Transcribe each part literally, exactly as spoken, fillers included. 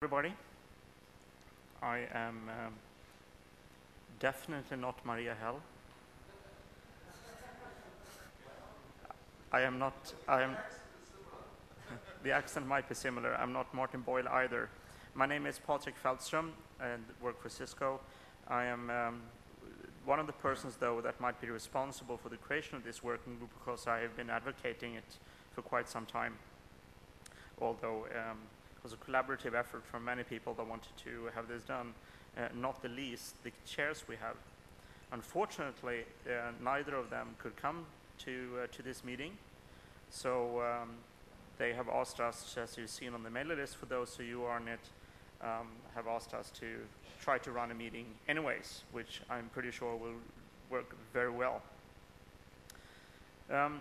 Everybody, I am um, definitely not Maria Hell. I am not, I am, the accent might be similar. I'm not Martin Boyle either. My name is Patrik Feldström and work for Cisco. I am um, one of the persons, though, that might be responsible for the creation of this working group because I have been advocating it for quite some time. Although um, it was a collaborative effort from many people that wanted to have this done, uh, not the least the chairs we have. Unfortunately, uh, neither of them could come to, uh, to this meeting, so um, they have asked us, as you've seen on the mailing list for those of you who are on it, um, have asked us to try to run a meeting anyways, which I'm pretty sure will work very well. Um,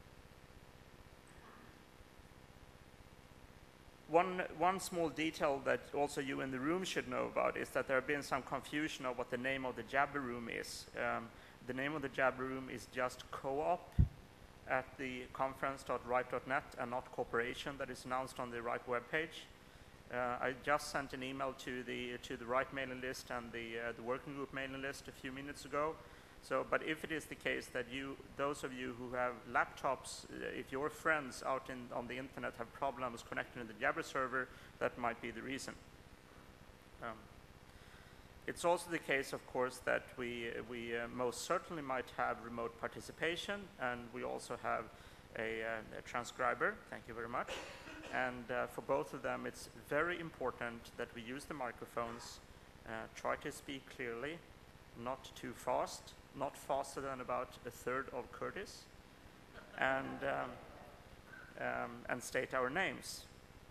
One, one small detail that also you in the room should know about is that there have been some confusion of what the name of the Jabber Room is. Um, the name of the Jabber Room is just co-op at the conference dot ripe dot net and not corporation that is announced on the RIPE webpage. Uh, I just sent an email to the, to the RIPE mailing list and the, uh, the working group mailing list a few minutes ago. So, but if it is the case that you, those of you who have laptops, uh, if your friends out in, on the internet have problems connecting to the Jabber server, that might be the reason. Um, it's also the case, of course, that we, we uh, most certainly might have remote participation, and we also have a, uh, a transcriber. Thank you very much. And uh, for both of them, it's very important that we use the microphones, uh, try to speak clearly, not too fast, not faster than about a third of Curtis, and, um, um, and state our names.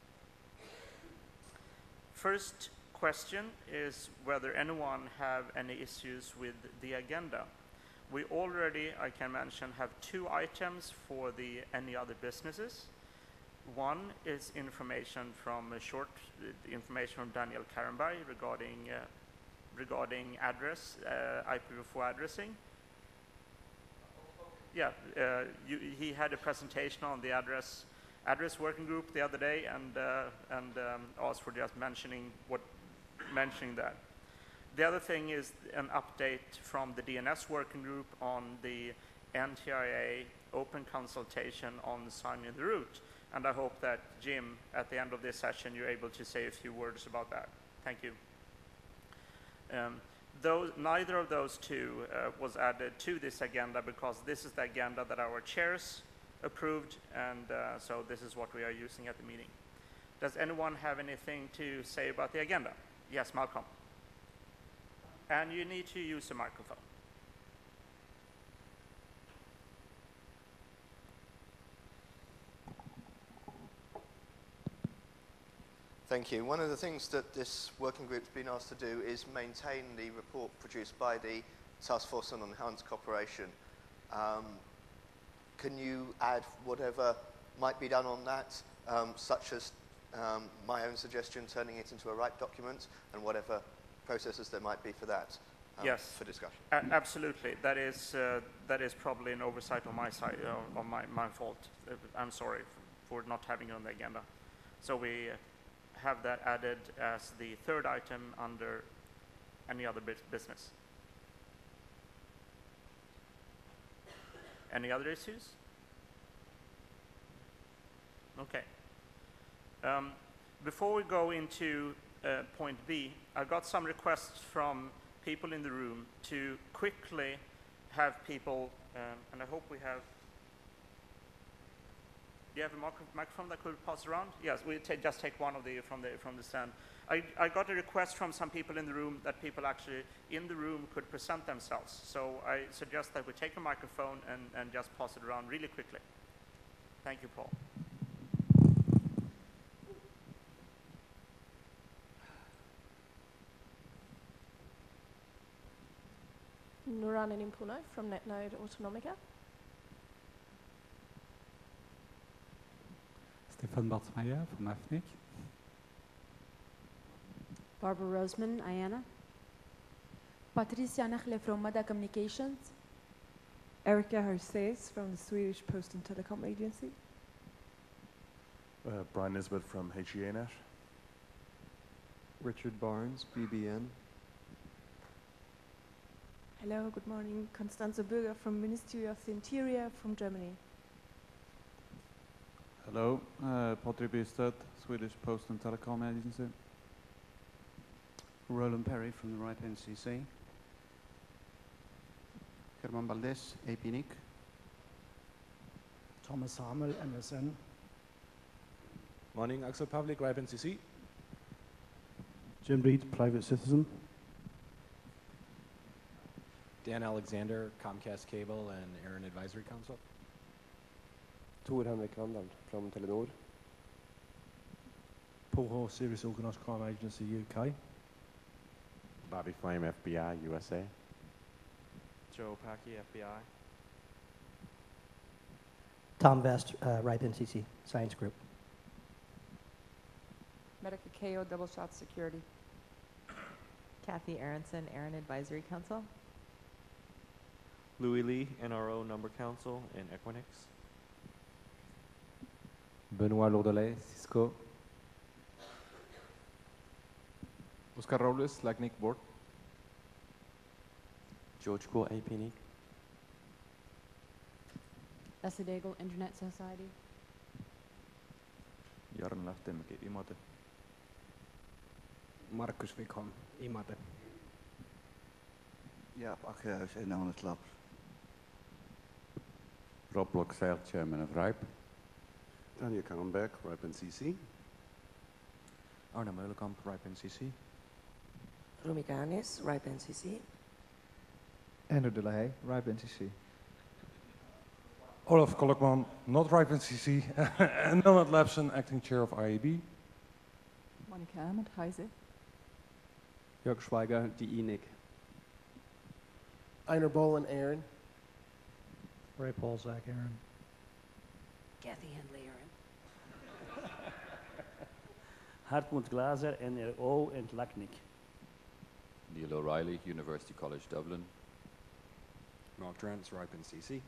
First question is whether anyone have any issues with the agenda. We already, I can mention, have two items for the any other businesses. One is information from a short uh, information from Daniel Karenberg regarding uh, regarding address, uh, I P v four addressing. Yeah, uh, you, he had a presentation on the address address working group the other day, and uh, and um, asked for just mentioning what mentioning that. The other thing is an update from the D N S working group on the N T I A open consultation on signing the root, and I hope that Jim, at the end of this session, you're able to say a few words about that. Thank you. Um, those, neither of those two uh, was added to this agenda because this is the agenda that our chairs approved, and uh, so this is what we are using at the meeting. Does anyone have anything to say about the agenda? Yes, Malcolm. And you need to use a microphone. Thank you. One of the things that this working group's been asked to do is maintain the report produced by the Task Force on Enhanced Cooperation. Um, can you add whatever might be done on that, um, such as um, my own suggestion, turning it into a RIPE document, and whatever processes there might be for that um, yes. for discussion? A absolutely. That is, uh, that is probably an oversight on my side, uh, on my, my fault. Uh, I'm sorry for, for not having it on the agenda. So we uh, have that added as the third item under any other business. Any other issues? Okay. Um, before we go into uh, point B, I got some requests from people in the room to quickly have people, um, and I hope we have. Do you have a micro microphone that could pass around? Yes, we just take one of the from the from the stand. I, I got a request from some people in the room that people actually in the room could present themselves. So I suggest that we take a microphone and, and just pass it around really quickly. Thank you, Paul. Nurana Nimpuno from NetNode Autonomica. Stefan Bartmeyer from AFNIC. Barbara Roseman, I A N A. Patricia Nachle from Mada Communications. Erika Herses from the Swedish Post and Telecom Agency. Uh, Brian Nisbet from H E A Net. Richard Barnes, B B N. Hello, good morning. Constanze Bürger from Ministry of the Interior from Germany. Hello, uh, Patrik Bystad, Swedish Post and Telecom Agency. Roland Perry from the RIPE N C C. Herman Baldes, A P N I C. Thomas Hamel, M S N. Morning, Axel Pavlik, RIPE N C C. Jim Reed, Private Citizen. Dan Alexander, Comcast Cable and Aaron Advisory Council. Tor Henrik Randall from Telenor. Paul Hall, Serious Organised Crime Agency, U K. Bobby Flame, F B I, U S A. Joe Packy, F B I. Tom Vest, uh, RIPE N C C, Science Group. Medica K O, Double Shot Security. Kathy Aronson, Aaron Advisory Council. Louis Lee, N R O Number Council and Equinix. Benoit Lourdelet, Cisco. Oscar Robles, LACNIC Board. George Core, A P N I C. Lasse Daigle, Internet Society. Jarno Lähteenmäki, Imate. Markus Wikholm, Imate. Jaap Akkerhuis, Enonis Labs. Rob Loxel, Chairman of RIPE. Tanja Kahnberg, RIPE N C C. Arno Meulenkamp, RIPE N C C. Rumi Ganis, RIPE N C C. Andrew De La Haye, RIPE N C C. Olaf Kolkman, not RIPE N C C, and Leonard Lapson, Acting Chair of I A B. Monika Ahmed, Heise. Jörg Schweiger, D E N I C. Einar Bolin, Aaron. Ray Paulzak, Aaron. Kathy Henley, Aaron. Hartmut Glaser, N R O and LACNIC. Neil O'Reilly, University College Dublin. Mark Trents, RIPE N C C.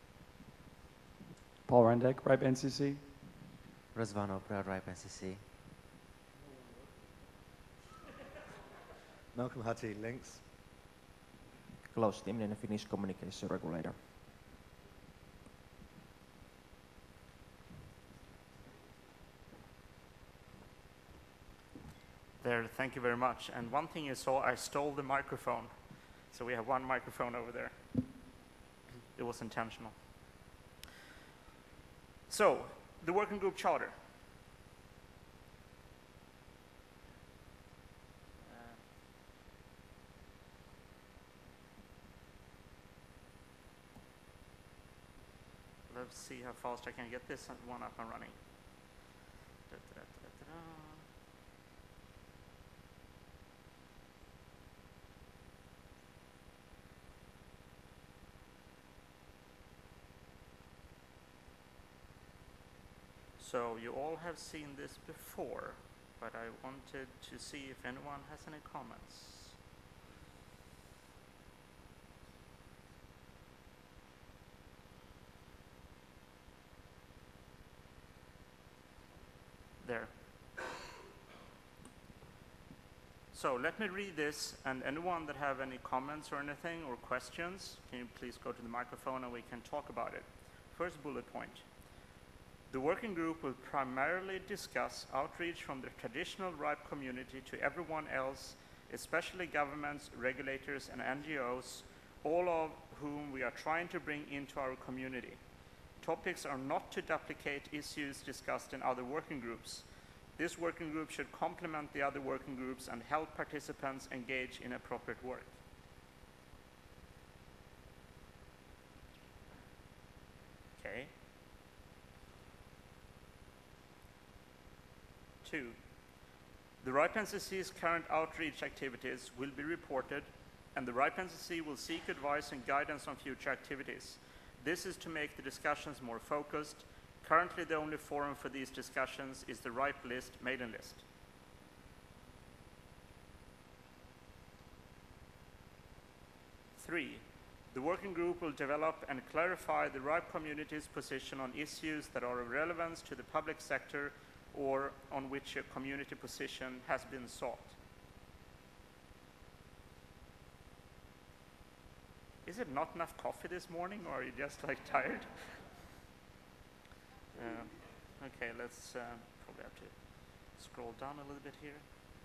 Paul Rendek, RIPE N C C. Razvan Opra, RIPE N C C. Malcolm Hutty, Links. Klaus Timinen, Finnish Communication Regulator. There, thank you very much. And one thing you saw, I stole the microphone. So we have one microphone over there. It was intentional. So, the working group charter. Let's see how fast I can get this one up and running. Da, da, da, da, da. So you all have seen this before, but I wanted to see if anyone has any comments. There. So let me read this, and anyone that have any comments or anything or questions, can you please go to the microphone and we can talk about it. First bullet point. The working group will primarily discuss outreach from the traditional RIPE community to everyone else, especially governments, regulators, and N G Os, all of whom we are trying to bring into our community. Topics are not to duplicate issues discussed in other working groups. This working group should complement the other working groups and help participants engage in appropriate work. Okay. Two, the RIPE N C C's current outreach activities will be reported, and the RIPE N C C will seek advice and guidance on future activities. This is to make the discussions more focused. Currently, the only forum for these discussions is the RIPE list mailing list. Three, the working group will develop and clarify the RIPE community's position on issues that are of relevance to the public sector or on which a community position has been sought. Is it not enough coffee this morning, or are you just like tired? Um, okay, let's uh, probably have to scroll down a little bit here.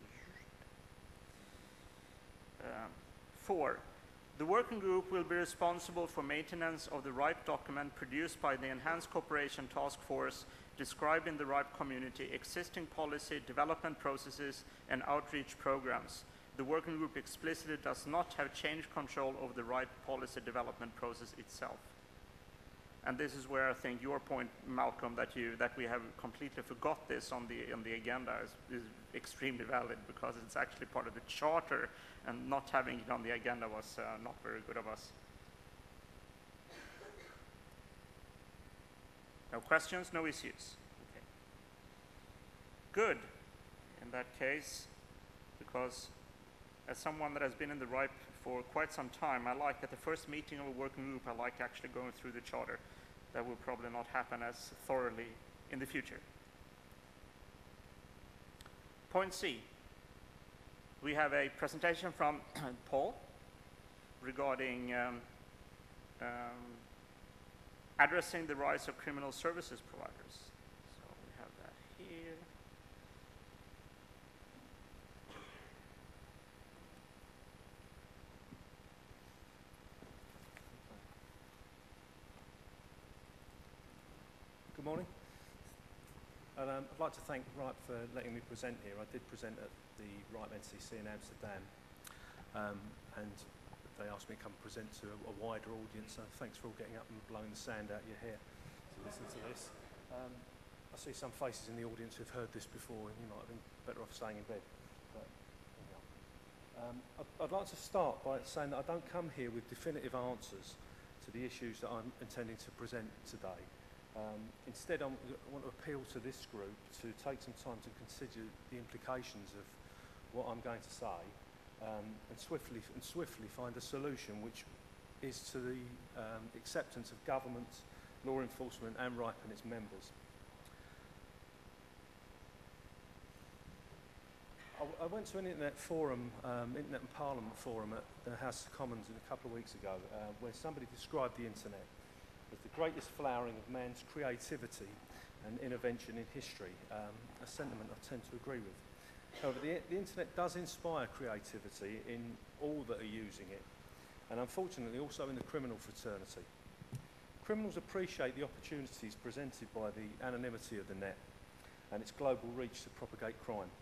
Um, four, the working group will be responsible for maintenance of the RIPE document produced by the Enhanced Cooperation Task Force describing the RIPE community, existing policy, development processes, and outreach programs. The working group explicitly does not have change control over the RIPE policy development process itself. And this is where I think your point, Malcolm, that you that we have completely forgot this on the on the agenda is, is extremely valid, because it's actually part of the charter, and not having it on the agenda was uh, not very good of us. No questions, no issues. Okay. Good. In that case, because as someone that has been in the RIPE for quite some time, I like at the first meeting of a working group, I like actually going through the charter. That will probably not happen as thoroughly in the future. Point C. We have a presentation from Paul regarding um, um, addressing the rise of criminal services providers. So we have that here. Good morning. And, um, I'd like to thank RIPE for letting me present here. I did present at the RIPE N C C in Amsterdam, um, and they asked me to come present to a, a wider audience, so thanks for all getting up and blowing the sand out of your hair to listen to this. Um, I see some faces in the audience who've heard this before, and you might have been better off staying in bed. But, anyhow. um, I'd, I'd like to start by saying that I don't come here with definitive answers to the issues that I'm intending to present today. Um, instead, I'm, I want to appeal to this group to take some time to consider the implications of what I'm going to say, um, and swiftly and swiftly find a solution which is to the um, acceptance of government, law enforcement, and RIPE and its members. I, I went to an internet forum, um, Internet and Parliament forum at the House of Commons a couple of weeks ago, uh, where somebody described the internet as the greatest flowering of man's creativity and intervention in history, um, a sentiment I tend to agree with. However, the, the internet does inspire creativity in all that are using it, and unfortunately also in the criminal fraternity. Criminals appreciate the opportunities presented by the anonymity of the net and its global reach to propagate crime.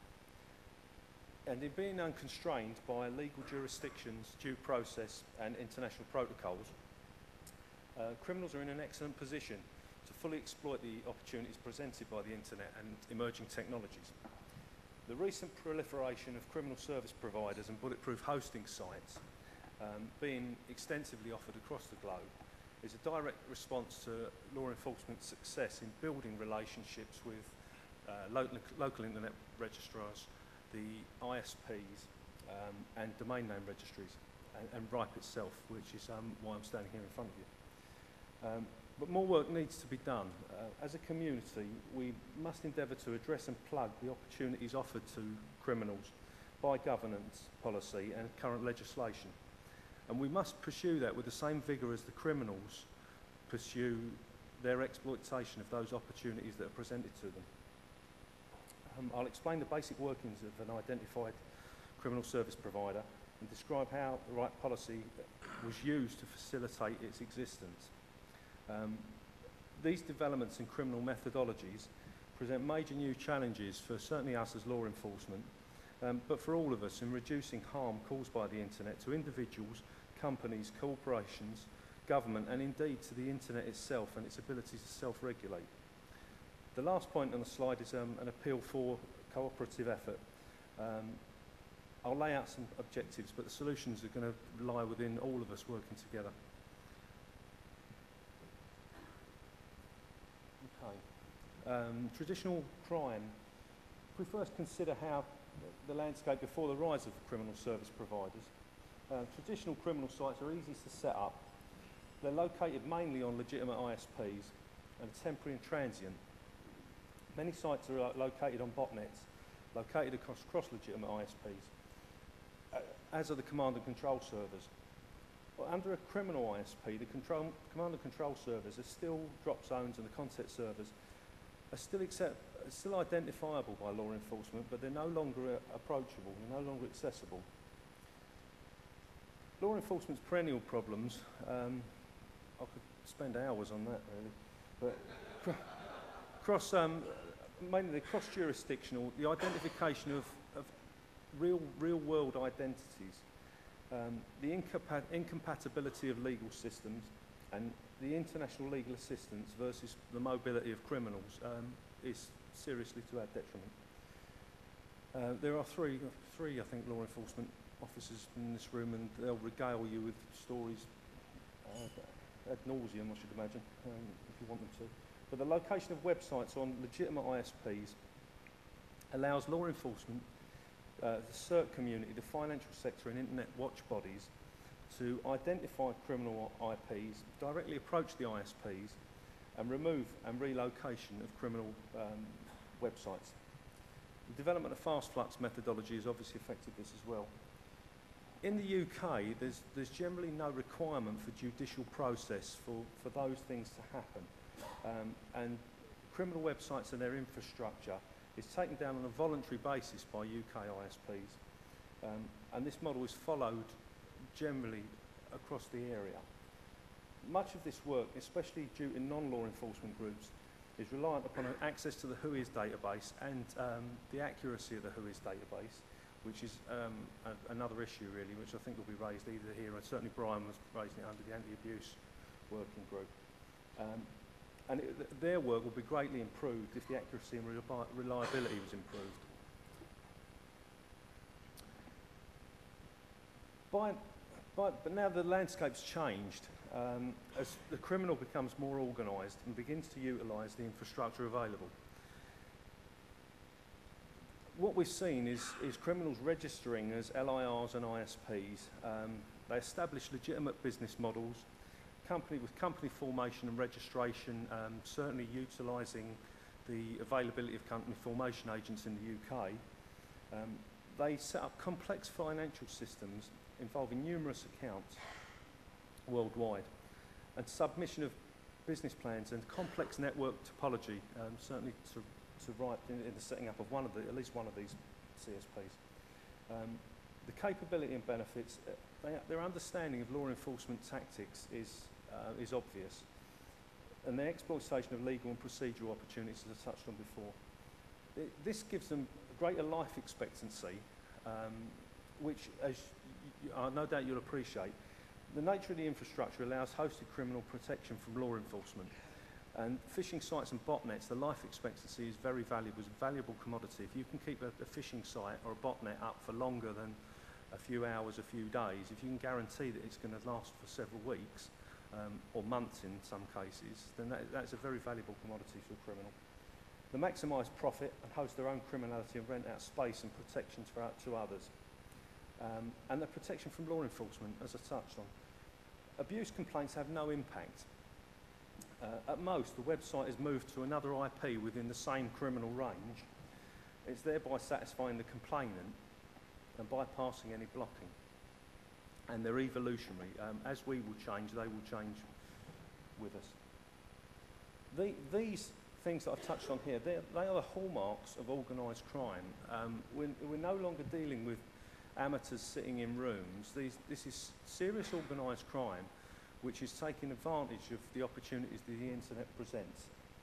And in being unconstrained by legal jurisdictions, due process, and international protocols, Uh, criminals are in an excellent position to fully exploit the opportunities presented by the internet and emerging technologies. The recent proliferation of criminal service providers and bulletproof hosting sites um, being extensively offered across the globe is a direct response to law enforcement's success in building relationships with uh, local, local internet registrars, the I S Ps, um, and domain name registries, and, and RIPE itself, which is um, why I'm standing here in front of you. Um, but more work needs to be done. Uh, as a community, we must endeavour to address and plug the opportunities offered to criminals by governance, policy and current legislation. And we must pursue that with the same vigour as the criminals pursue their exploitation of those opportunities that are presented to them. Um, I'll explain the basic workings of an identified criminal service provider and describe how the RIPE policy was used to facilitate its existence. Um, these developments in criminal methodologies present major new challenges for certainly us as law enforcement, um, but for all of us in reducing harm caused by the internet to individuals, companies, corporations, government, and indeed to the internet itself and its ability to self-regulate. The last point on the slide is um, an appeal for cooperative effort. Um, I'll lay out some objectives, but the solutions are going to lie within all of us working together. Um, traditional crime, if we first consider how the landscape before the rise of criminal service providers, uh, traditional criminal sites are easy to set up. They're located mainly on legitimate I S Ps and temporary and transient. Many sites are uh, located on botnets, located across cross-legitimate I S Ps, uh, as are the command and control servers. Well, under a criminal I S P, the control, command and control servers are still drop zones, and the content servers are still accept, are still identifiable by law enforcement, but they're no longer uh, approachable, they're no longer accessible. Law enforcement's perennial problems, um, I could spend hours on that really, but cr cross, um, mainly the cross-jurisdictional, the identification of, of real, real-world identities, um, the incompat incompatibility of legal systems, and the international legal assistance versus the mobility of criminals um, is seriously to our detriment. Uh, there are three, three, I think, law enforcement officers in this room, and they'll regale you with stories uh, ad nauseum, I should imagine, um, if you want them to. But the location of websites on legitimate I S Ps allows law enforcement, uh, the cert community, the financial sector and internet watch bodies to identify criminal I Ps, directly approach the I S Ps and remove and relocation of criminal um, websites. The development of fast flux methodology has obviously affected this as well. In the U K, there's, there's generally no requirement for judicial process for, for those things to happen. Um, and criminal websites and their infrastructure is taken down on a voluntary basis by U K I S Ps. Um, and this model is followed generally across the area. Much of this work, especially due to non-law enforcement groups, is reliant upon an access to the WHOIS database and um, the accuracy of the WHOIS database, which is um, a, another issue really, which I think will be raised either here, and certainly Brian was raising it under the anti-abuse working group. Um, and it, th their work will be greatly improved if the accuracy and reli reliability was improved. By, by, but now the landscape's changed. Um, as the criminal becomes more organised and begins to utilise the infrastructure available. What we've seen is, is criminals registering as L I Rs and I S Ps. Um, they establish legitimate business models, company with company formation and registration, um, certainly utilising the availability of company formation agents in the U K. Um, they set up complex financial systems involving numerous accounts worldwide, and submission of business plans and complex network topology, um, certainly to, to write in, in the setting up of one of the, at least one of these C S Ps. Um, the capability and benefits, uh, they, their understanding of law enforcement tactics is, uh, is obvious, and the exploitation of legal and procedural opportunities, as I touched on before. It, this gives them greater life expectancy, um, which, as you, uh, no doubt you'll appreciate, the nature of the infrastructure allows hosted criminal protection from law enforcement. And phishing sites and botnets, the life expectancy is very valuable, it's a valuable commodity. If you can keep a, a phishing site or a botnet up for longer than a few hours, a few days, if you can guarantee that it's going to last for several weeks, um, or months in some cases, then that, that's a very valuable commodity for a criminal. They maximise profit and host their own criminality and rent out space and protections for, to others. Um, and the protection from law enforcement, as I touched on. Abuse complaints have no impact. Uh, at most, the website is moved to another I P within the same criminal range. It's thereby satisfying the complainant and bypassing any blocking. And they're evolutionary. Um, as we will change, they will change with us. The, these things that I've touched on here, they are the hallmarks of organised crime. Um, we're, we're no longer dealing with amateurs sitting in rooms. These, this is serious organised crime which is taking advantage of the opportunities that the internet presents.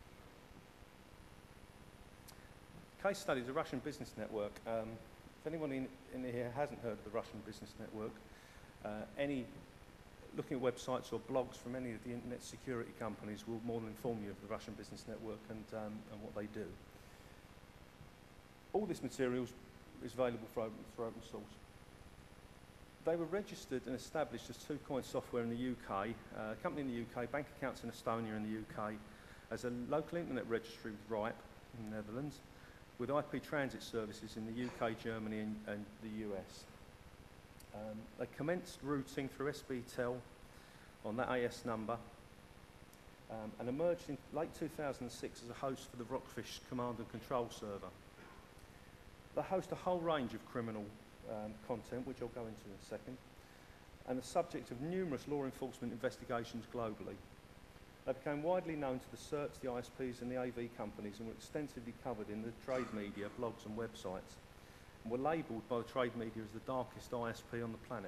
Case study, the Russian Business Network. Um, if anyone in, in here hasn't heard of the Russian Business Network, uh, any looking at websites or blogs from any of the internet security companies will more than inform you of the Russian Business Network and, um, and what they do. All this material is available for open, for open source. They were registered and established as Two Coin Software in the U K, uh, a company in the U K, bank accounts in Estonia in the U K, as a local internet registry with RIPE in the Netherlands, with I P transit services in the U K, Germany and, and the U S. Um, they commenced routing through S B Tel on that A S number, um, and emerged in late two thousand six as a host for the Rockfish command and control server. They host a whole range of criminal um, content, which I'll go into in a second. and the subject of numerous law enforcement investigations globally. They became widely known to the C E R Ts, the I S Ps and the A V companies and were extensively covered in the trade media, blogs and websites, and were labelled by the trade media as the darkest I S P on the planet.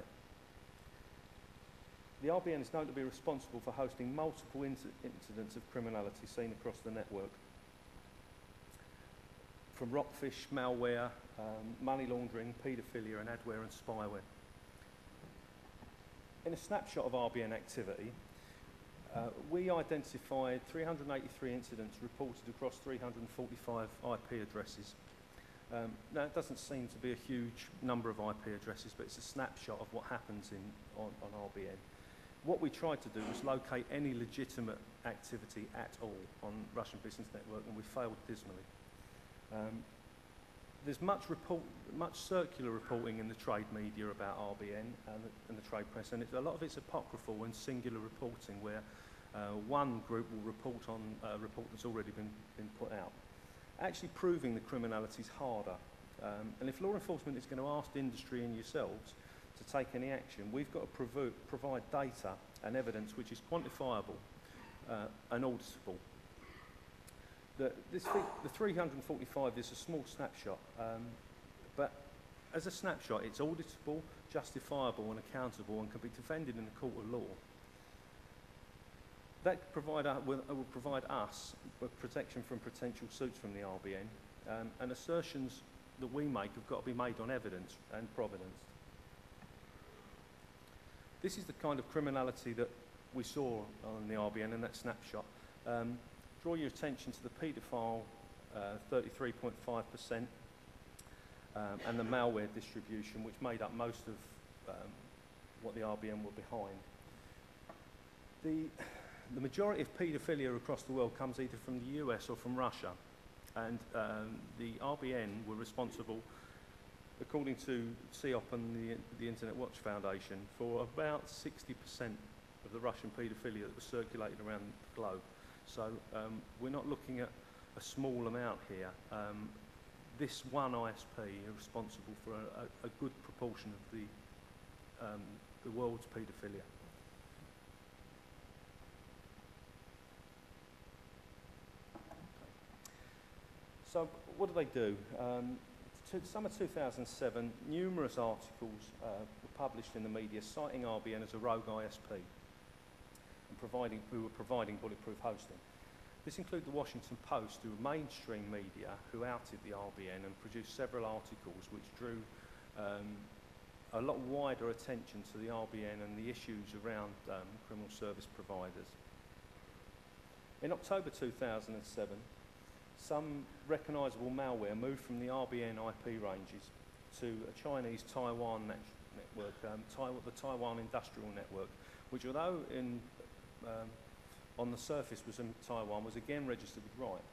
The R B N is known to be responsible for hosting multiple inc incidents of criminality seen across the network, from rockfish, malware, um, money laundering, paedophilia and adware and spyware. In a snapshot of R B N activity, uh, we identified three hundred eighty-three incidents reported across three hundred forty-five I P addresses. Um, now, it doesn't seem to be a huge number of I P addresses, but it's a snapshot of what happens in, on, on R B N. What we tried to do was locate any legitimate activity at all on Russian Business Network, and we failed dismally. Um, there's much, report, much circular reporting in the trade media about R B N and the, and the trade press, and it's, a lot of it's apocryphal and singular reporting where uh, one group will report on a report that's already been, been put out. Actually proving the criminality is harder, um, and if law enforcement is going to ask industry and yourselves to take any action, we've got to provo provide data and evidence which is quantifiable uh, and auditable. The, this the three hundred forty-five is a small snapshot, um, but as a snapshot it's auditable, justifiable and accountable and can be defended in a court of law. That provide, uh, will, uh, will provide us with protection from potential suits from the R B N, um, and assertions that we make have got to be made on evidence and provenance. This is the kind of criminality that we saw on the R B N in that snapshot. Um, draw your attention to the paedophile, thirty-three point five percent, uh, um, and the malware distribution, which made up most of um, what the R B N were behind. The, the majority of paedophilia across the world comes either from the U S or from Russia, and um, the R B N were responsible, according to C O P and the, the Internet Watch Foundation, for about sixty percent of the Russian paedophilia that was circulated around the globe. So um, we're not looking at a small amount here. Um, this one I S P is responsible for a, a, a good proportion of the, um, the world's paedophilia. So what do they do? Um, to summer two thousand seven, numerous articles uh, were published in the media citing R B N as a rogue I S P and providing, who were providing bulletproof hosting. This included the Washington Post, who were mainstream media, who outed the R B N and produced several articles which drew um, a lot wider attention to the R B N and the issues around um, criminal service providers. In October two thousand seven, some recognisable malware moved from the R B N I P ranges to a Chinese Taiwan net network, um, Taiwan, the Taiwan Industrial Network, which, although in, um, on the surface was in Taiwan, was again registered with RIPE.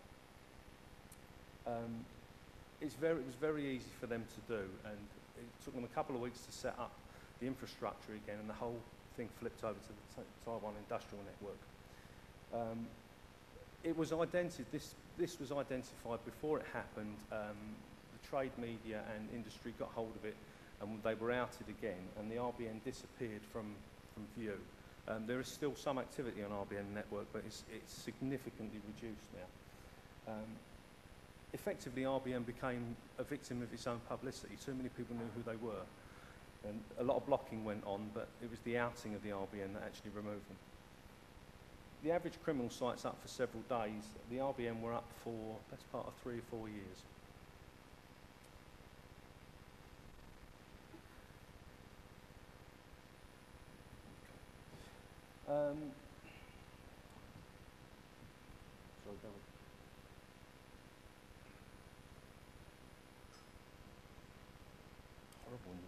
Um, it's very, it was very easy for them to do, and it took them a couple of weeks to set up the infrastructure again, and the whole thing flipped over to the Taiwan Industrial Network. Um, it was identified, this, this was identified before it happened. Um, the trade media and industry got hold of it, and they were outed again, and the R B N disappeared from, from view. Um, there is still some activity on R B N network, but it's, it's significantly reduced now. Um, effectively, R B N became a victim of its own publicity. Too many people knew who they were, and a lot of blocking went on, but it was the outing of the R B N that actually removed them. The average criminal site's up for several days. The R B N were up for the best part of three or four years. Um, sorry, go on. Horrible in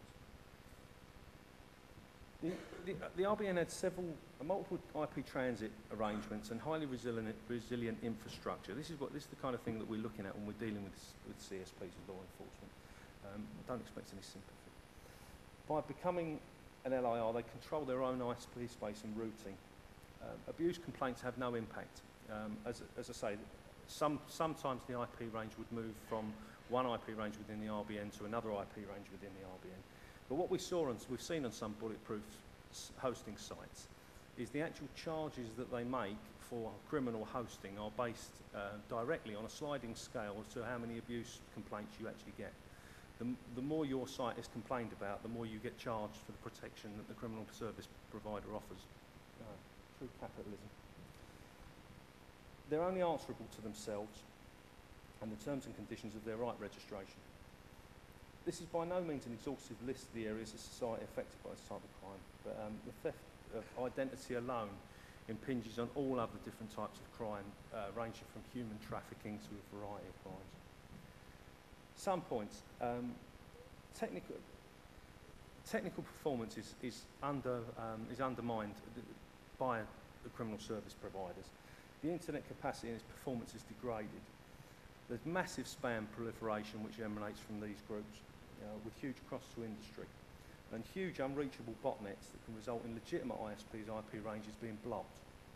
the English place. The, the, the R B N had several, uh, multiple I P transit arrangements and highly resilient, resilient infrastructure. This is what this is the kind of thing that we're looking at when we're dealing with, with C S Ps and law enforcement. Um, I don't expect any sympathy. By becoming an L I R, they control their own I S P space and routing. Um, abuse complaints have no impact. Um, as, as I say, some, sometimes the I P range would move from one I P range within the R B N to another I P range within the R B N. But what we saw and we've seen on some bulletproof s- hosting sites is the actual charges that they make for criminal hosting are based uh, directly on a sliding scale as to how many abuse complaints you actually get. The, m- the more your site is complained about, the more you get charged for the protection that the criminal service provider offers. Uh, true capitalism. They're only answerable to themselves and the terms and conditions of their right registration. This is by no means an exhaustive list of the areas of society affected by this type of crime, but um, the theft of identity alone impinges on all other different types of crime, uh, ranging from human trafficking to a variety of crimes. Some points. Um, technical, technical performance is, is, under, um, is undermined by the criminal service providers. The internet capacity and its performance is degraded. There's massive spam proliferation which emanates from these groups, you know, with huge costs to industry, and huge unreachable botnets that can result in legitimate I S Ps' I P ranges being blocked.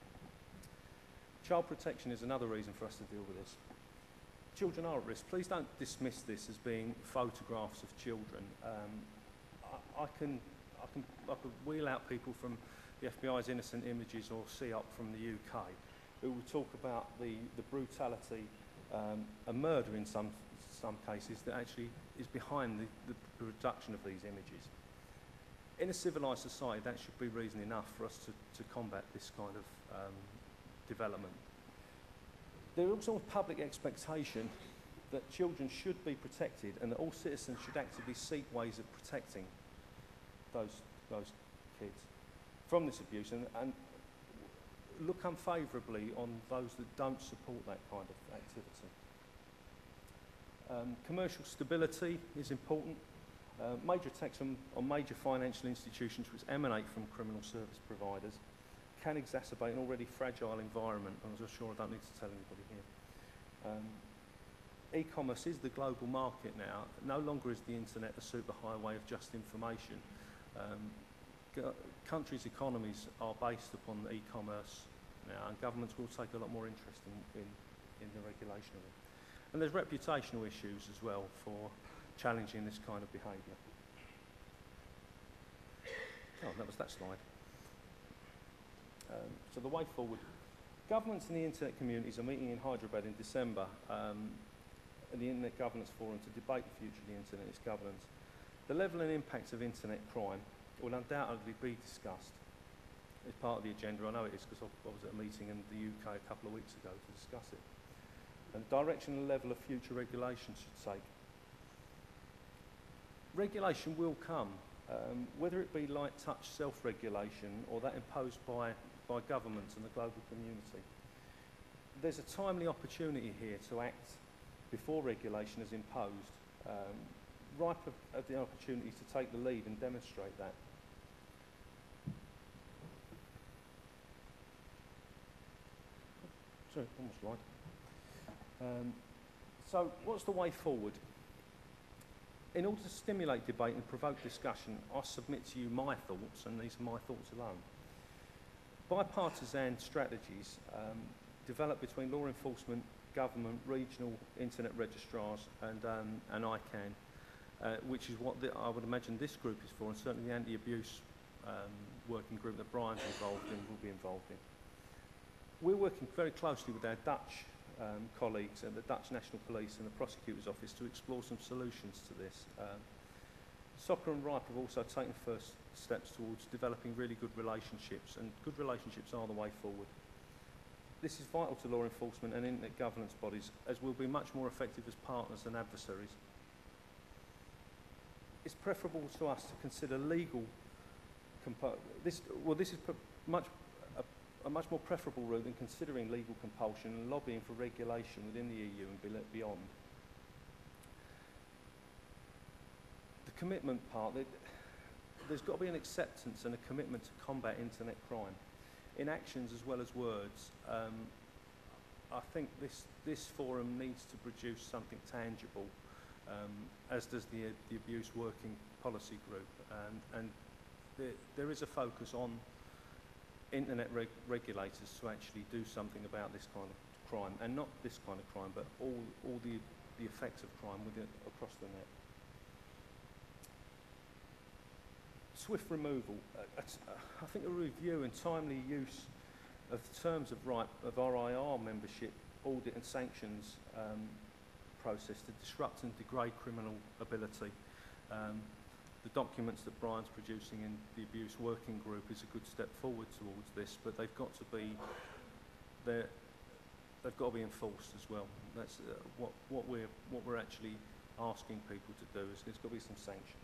Child protection is another reason for us to deal with this. Children are at risk. Please don't dismiss this as being photographs of children. Um, I, I, can, I, can, I could wheel out people from the F B I's Innocent Images or C O P from the U K who will talk about the, the brutality um, and murder in some, some cases that actually is behind the, the production of these images. In a civilised society, that should be reason enough for us to, to combat this kind of um, development. There is also a public expectation that children should be protected and that all citizens should actively seek ways of protecting those, those kids from this abuse and, and look unfavourably on those that don't support that kind of activity. Um, commercial stability is important. Uh, major attacks on, on major financial institutions which emanate from criminal service providers can exacerbate an already fragile environment, and as I'm sure I don't need to tell anybody here. Um, e-commerce is the global market now. No longer is the internet a superhighway of just information. Um, countries' economies are based upon e-commerce now, and governments will take a lot more interest in, in, in the regulation of it. And there's reputational issues as well for challenging this kind of behaviour. Oh, that was that slide. Um, so the way forward. Governments and the internet communities are meeting in Hyderabad in December um, at the Internet Governance Forum to debate the future of the internet and its governance. The level and impact of internet crime will undoubtedly be discussed as part of the agenda. I know it is because I was at a meeting in the U K a couple of weeks ago to discuss it. And the direction and level of future regulation should take. Regulation will come, um, whether it be light touch self-regulation or that imposed by, by governments and the global community. There's a timely opportunity here to act before regulation is imposed, um, ripe of, of the opportunity to take the lead and demonstrate that. Sorry, almost right. Um, so what's the way forward? In order to stimulate debate and provoke discussion, I submit to you my thoughts, and these are my thoughts alone. Bipartisan strategies um, developed between law enforcement, government, regional internet registrars and, um, and ICANN, uh, which is what the, I would imagine this group is for, and certainly the anti-abuse um, working group that Brian's involved in will be involved in. We're working very closely with our Dutch Um, colleagues at the Dutch National Police and the Prosecutor's Office to explore some solutions to this. Um, Soccer and RIPE have also taken first steps towards developing really good relationships, and good relationships are the way forward. This is vital to law enforcement and internet governance bodies, as we'll be much more effective as partners than adversaries. It's preferable to us to consider legal compo- this well this is much a much more preferable route than considering legal compulsion and lobbying for regulation within the E U and beyond. The commitment part, there's got to be an acceptance and a commitment to combat internet crime, in actions as well as words. Um, I think this, this forum needs to produce something tangible, um, as does the, the Abuse Working Policy Group, and, and there, there is a focus on internet reg regulators to actually do something about this kind of crime, and not this kind of crime, but all, all the, the effects of crime within, across the net. swift removal. Uh, it's, uh, I think a review and timely use of terms of right of R I R membership, audit and sanctions um, process to disrupt and degrade criminal ability. Um, the documents that Brian's producing in the abuse working group is a good step forward towards this, but they've got to be they're, they've got to be enforced as well. That's uh, what what we're what we're actually asking people to do. Is there's got to be some sanction.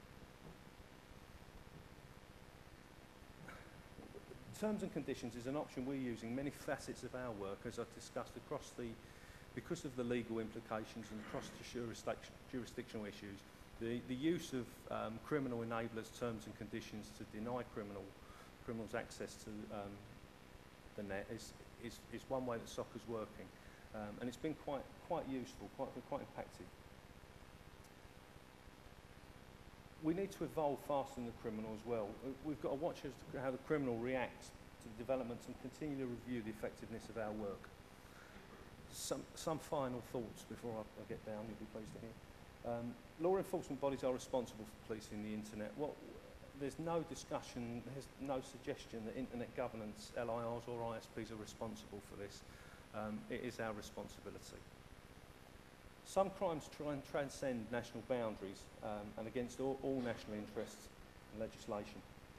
Terms and conditions is an option we're using many facets of our work, as I've discussed, across the, because of the legal implications and across the jurisdiction, jurisdictional issues. The, the use of um, criminal enablers, terms and conditions to deny criminal, criminals access to um, the net is, is, is one way that S O C is working. Um, and it's been quite, quite useful, quite, quite impactful. We need to evolve faster than the criminal as well. We've got to watch as to how the criminal reacts to the developments and continue to review the effectiveness of our work. Some, some final thoughts before I, I get down, you'll be pleased to hear. Um, law enforcement bodies are responsible for policing the internet. What, there's no discussion, there's no suggestion that internet governance, L I Rs or I S Ps are responsible for this. Um, it is our responsibility. Some crimes try and transcend national boundaries um, and against all, all national interests and legislation.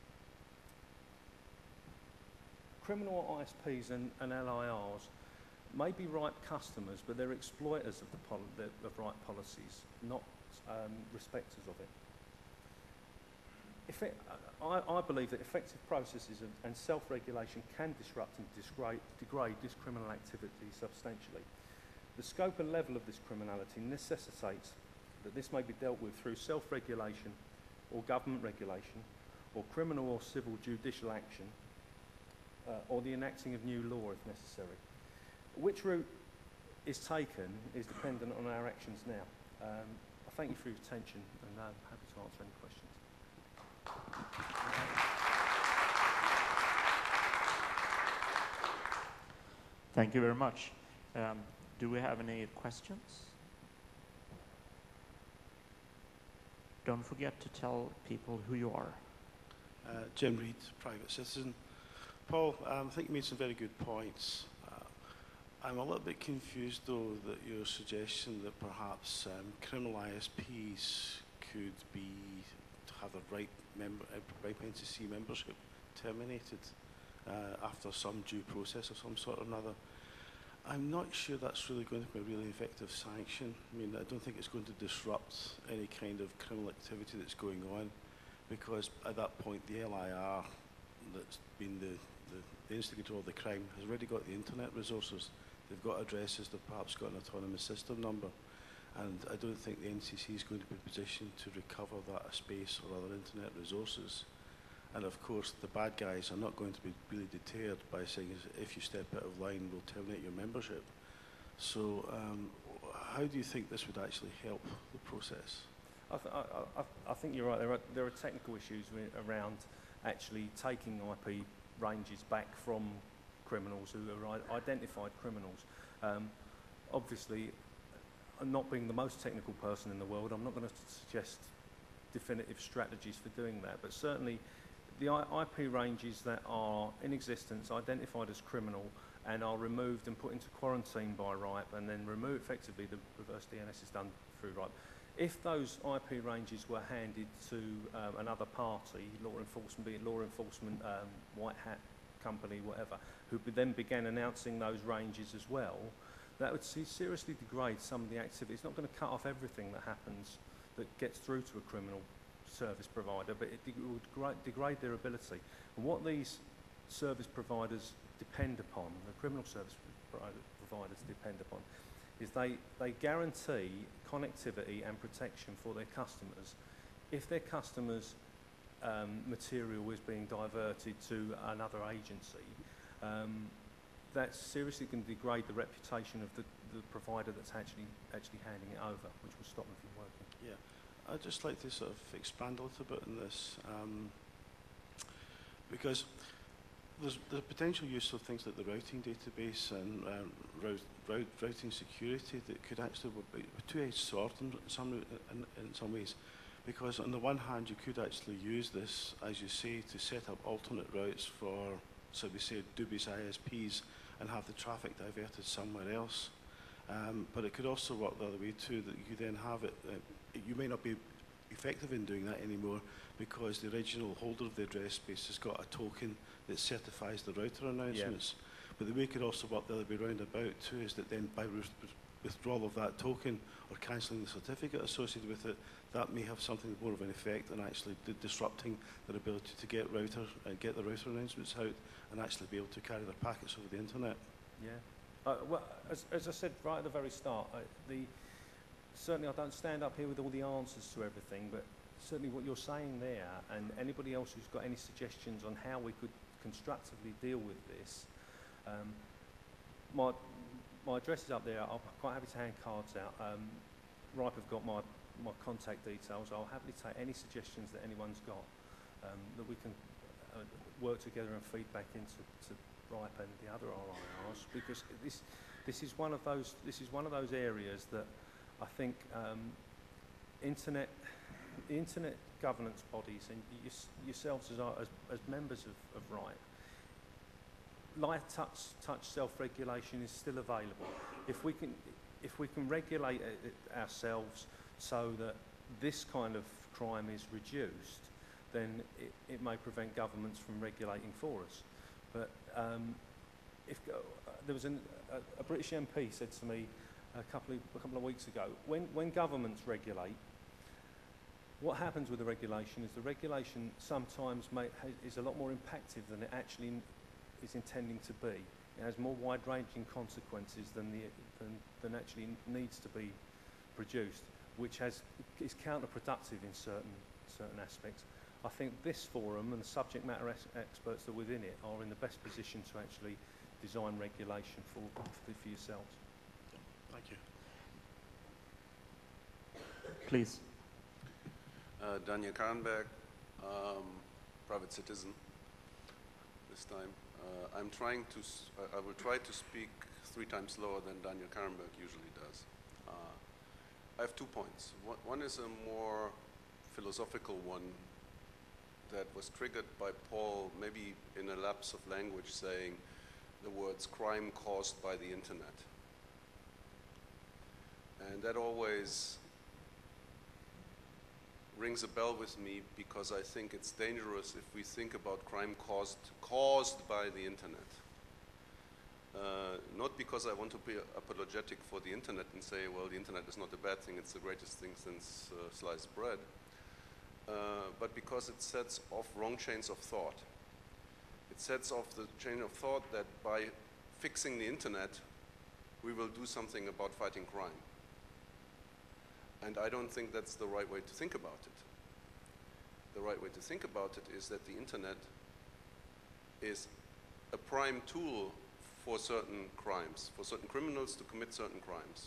Criminal I S Ps and, and L I Rs may be right customers, but they're exploiters of, the poli the, of right policies, not um, respecters of it. If it I, I believe that effective processes of, and self-regulation can disrupt and degrade, degrade this criminal activity substantially. The scope and level of this criminality necessitates that this may be dealt with through self-regulation or government regulation or criminal or civil judicial action uh, or the enacting of new law if necessary. Which route is taken is dependent on our actions now. Um, I thank you for your attention and I'm happy to answer any questions. Thank you very much. Um, Do we have any questions? Don't forget to tell people who you are. Uh, Jim Reid, private citizen. Paul, um, I think you made some very good points. Uh, I'm a little bit confused, though, that your suggestion that perhaps um, criminal I S Ps could be to have a right member, uh, right N C C membership terminated uh, after some due process of some sort or another. I'm not sure that's really going to be a really effective sanction. I mean, I don't think it's going to disrupt any kind of criminal activity that's going on, because at that point the L I R that's been the, the, the instigator of the crime has already got the internet resources. They've got addresses, they've perhaps got an autonomous system number, and I don't think the N C C is going to be positioned to recover that space or other internet resources. And of course, the bad guys are not going to be really deterred by saying, if you step out of line, we'll terminate your membership. So um, how do you think this would actually help the process? I, th I, I, I think you're right. There are, there are technical issues around actually taking I P ranges back from criminals who are identified criminals. Um, obviously, not being the most technical person in the world, I'm not going to suggest definitive strategies for doing that, but certainly the I P ranges that are in existence, identified as criminal, and are removed and put into quarantine by RIPE, and then removed effectively, the reverse D N S is done through RIPE. If those I P ranges were handed to um, another party, law enforcement, be it law enforcement, um, white hat company, whatever, who then began announcing those ranges as well, that would see seriously degrade some of the activity. It's not going to cut off everything that happens that gets through to a criminal service provider, but it would degrade, degrade their ability. And what these service providers depend upon, the criminal service providers depend upon, is they, they guarantee connectivity and protection for their customers. If their customers' um, material is being diverted to another agency, um, that's seriously going to degrade the reputation of the, the provider that's actually actually handing it over, which will stop them from working. Yeah. I'd just like to sort of expand a little bit on this, um, because there's the potential use of things like the routing database and um, route, route, routing security that could actually be a two-edged sword in some, in, in some ways, Because on the one hand, you could actually use this, as you say, to set up alternate routes for, so we say, dubious I S Ps and have the traffic diverted somewhere else. Um, but it could also work the other way too, that you then have it, uh, you may not be effective in doing that anymore because the original holder of the address space has got a token that certifies the router announcements. Yeah. But the way it could also work the other way round about too is that then by withdrawal of that token or cancelling the certificate associated with it, that may have something more of an effect on actually di disrupting their ability to get router and uh, get the router announcements out and actually be able to carry their packets over the internet. Yeah. Uh, well, as, as I said right at the very start, uh, the certainly I don't stand up here with all the answers to everything, but certainly what you're saying there, and anybody else who's got any suggestions on how we could constructively deal with this, um, my my address is up there. I'm quite happy to hand cards out. Um, Ripe have got my my contact details. I'll happily take any suggestions that anyone's got um, that we can uh, work together and feed back into to Ripe and the other R I Rs, because this this is one of those this is one of those areas that I think um, internet internet governance bodies and y yourselves as, our, as as members of, of Ripe, light touch touch self-regulation is still available. If we can if we can regulate it ourselves so that this kind of crime is reduced, then it, it may prevent governments from regulating for us. But um, if uh, there was an, a, a British M P said to me a couple of, a couple of weeks ago, when, when governments regulate, what happens with the regulation is the regulation sometimes may, has, is a lot more impactful than it actually is intending to be. It has more wide-ranging consequences than, the, than, than actually needs to be produced, which has, is counterproductive in certain, certain aspects. I think this forum and the subject matter ex experts that are within it are in the best position to actually design regulation for, for, for yourselves. Thank you. Please. Uh, Daniel Kahnberg, um, private citizen this time. Uh, I'm trying to, s I will try to speak three times slower than Daniel Kahnberg usually does. Uh, I have two points. One, one is a more philosophical one that was triggered by Paul, maybe in a lapse of language, saying the words crime caused by the internet. And that always rings a bell with me because I think it's dangerous if we think about crime caused, caused by the internet. Uh, not because I want to be apologetic for the internet and say, well, the internet is not a bad thing, it's the greatest thing since uh, sliced bread. Uh, but because it sets off wrong chains of thought. It sets off the chain of thought that by fixing the internet, we will do something about fighting crime. And I don't think that's the right way to think about it. The right way to think about it is that the internet is a prime tool for certain crimes, for certain criminals to commit certain crimes.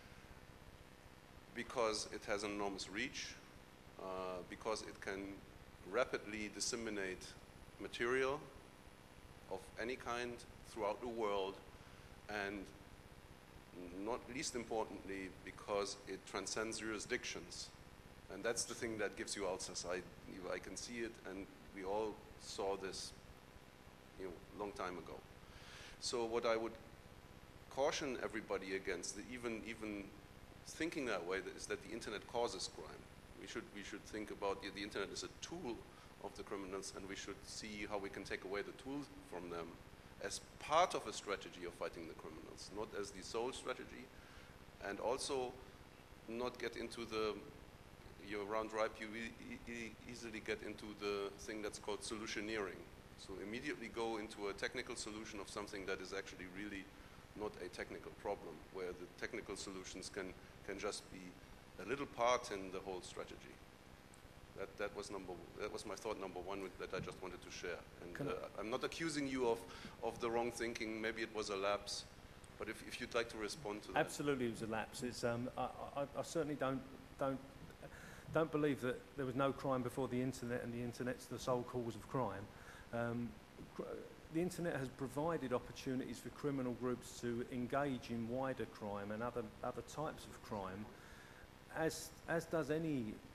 Because it has an enormous reach, Uh, because it can rapidly disseminate material of any kind throughout the world, and not least importantly, because it transcends jurisdictions. And that's the thing that gives you ulcers. I, I can see it, and we all saw this, you know, long time ago. So what I would caution everybody against, even, even thinking that way, is that the internet causes crime. We should, we should think about the, the internet as a tool of the criminals, and we should see how we can take away the tools from them as part of a strategy of fighting the criminals, not as the sole strategy, and also not get into the, you're around Ripe, you e e easily get into the thing that's called solutioneering. So immediately go into a technical solution of something that is actually really not a technical problem, where the technical solutions can, can just be a little part in the whole strategy. That, that was number. That was my thought number one with, that I just wanted to share. And uh, I'm not accusing you of, of the wrong thinking. Maybe it was a lapse, but if, if you'd like to respond to that. Absolutely, it was a lapse. It's, um, I, I, I certainly don't don't don't believe that there was no crime before the internet, and the internet's the sole cause of crime. Um, cr the internet has provided opportunities for criminal groups to engage in wider crime and other other types of crime. As, as does any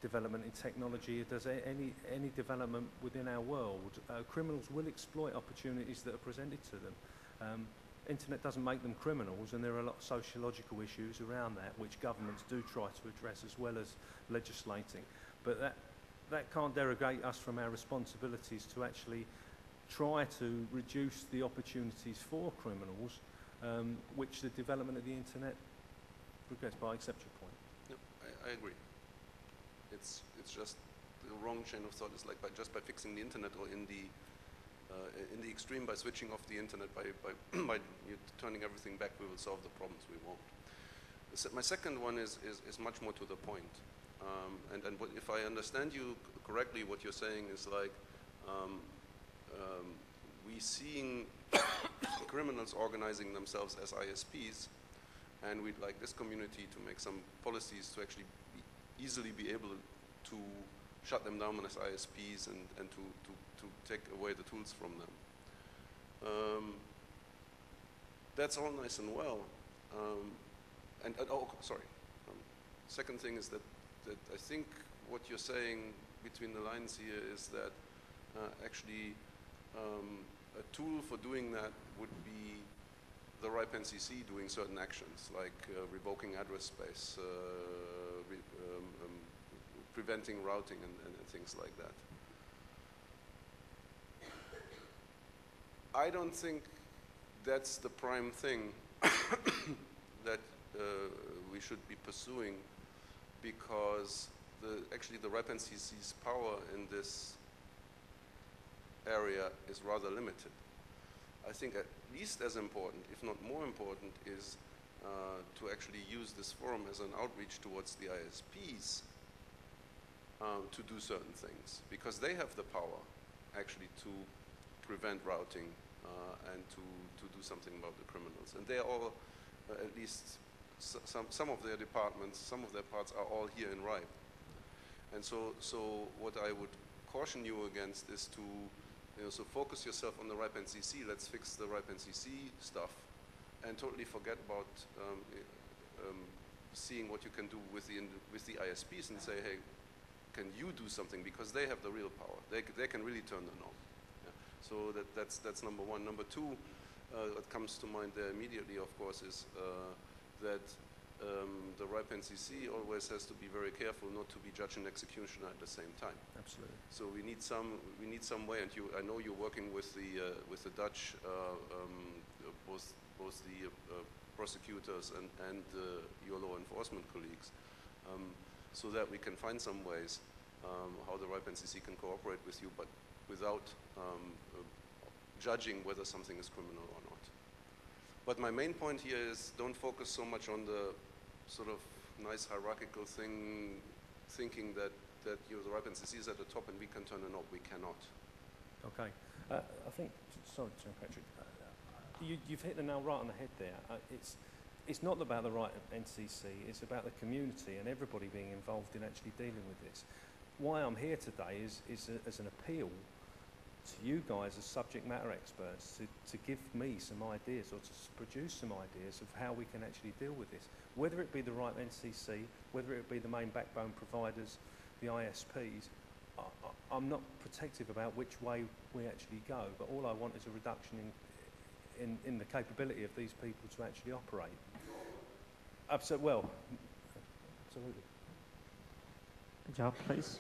development in technology, if there's a, any, any development within our world, uh, criminals will exploit opportunities that are presented to them. Um, internet doesn't make them criminals, and there are a lot of sociological issues around that which governments do try to address as well as legislating. But that, that can't derogate us from our responsibilities to actually try to reduce the opportunities for criminals, um, which the development of the internet progress. But I accept your point. No, I, I agree. It's it's just the wrong chain of thought. It's like by just by fixing the internet, or in the uh, in the extreme by switching off the internet, by by, by you turning everything back, we will solve the problems. We won't. The se my second one is, is is much more to the point. Um, and and what, if I understand you correctly, what you're saying is like. Um, Um, we seeing criminals organizing themselves as I S Ps, and we'd like this community to make some policies to actually be easily be able to shut them down as I S Ps and, and to, to, to take away the tools from them. Um, that's all nice and well. Um, and, and oh, sorry. Um, second thing is that, that I think what you're saying between the lines here is that uh, actually Um, a tool for doing that would be the RIPE N C C doing certain actions, like uh, revoking address space, uh, re um, um, preventing routing, and, and, and things like that. I don't think that's the prime thing that uh, we should be pursuing, because the, actually the RIPE N C C's power in this area is rather limited. I think at least as important, if not more important, is uh, to actually use this forum as an outreach towards the I S Ps um, to do certain things, because they have the power actually to prevent routing uh, and to, to do something about the criminals. And they are all, uh, at least s some, some of their departments, some of their parts are all here in RIPE. And so, so what I would caution you against is to You know, so focus yourself on the RIPE N C C. Let's fix the RIPE N C C stuff, and totally forget about um, um, seeing what you can do with the with the I S Ps and say, hey, can you do something? Because they have the real power. They they can really turn the knob. Yeah. So that that's that's number one. Number two, uh, what comes to mind there immediately, of course, is uh, that. Um, the RIPE N C C always has to be very careful not to be judge and executioner at the same time. Absolutely. So we need some we need some way, and you I know you're working with the uh, with the Dutch uh, um, both both the uh, prosecutors and and uh, your law enforcement colleagues, um, so that we can find some ways um, how the RIPE N C C can cooperate with you, but without um, uh, judging whether something is criminal or not. But my main point here is don't focus so much on the sort of nice hierarchical thing, thinking that, that you know, the RIPE N C C is at the top and we can turn a knob. We cannot. Okay. Uh, I think, sorry, John Patrick, uh, you, you've hit the nail right on the head there. Uh, it's, it's not about the RIPE N C C, it's about the community and everybody being involved in actually dealing with this. Why I'm here today is, is a, as an appeal to you guys as subject matter experts to, to give me some ideas, or to produce some ideas of how we can actually deal with this. Whether it be the RIPE N C C, whether it be the main backbone providers, the I S Ps, I, I, I'm not protective about which way we actually go, but all I want is a reduction in, in, in the capability of these people to actually operate. Absolutely, well, absolutely. Job, please.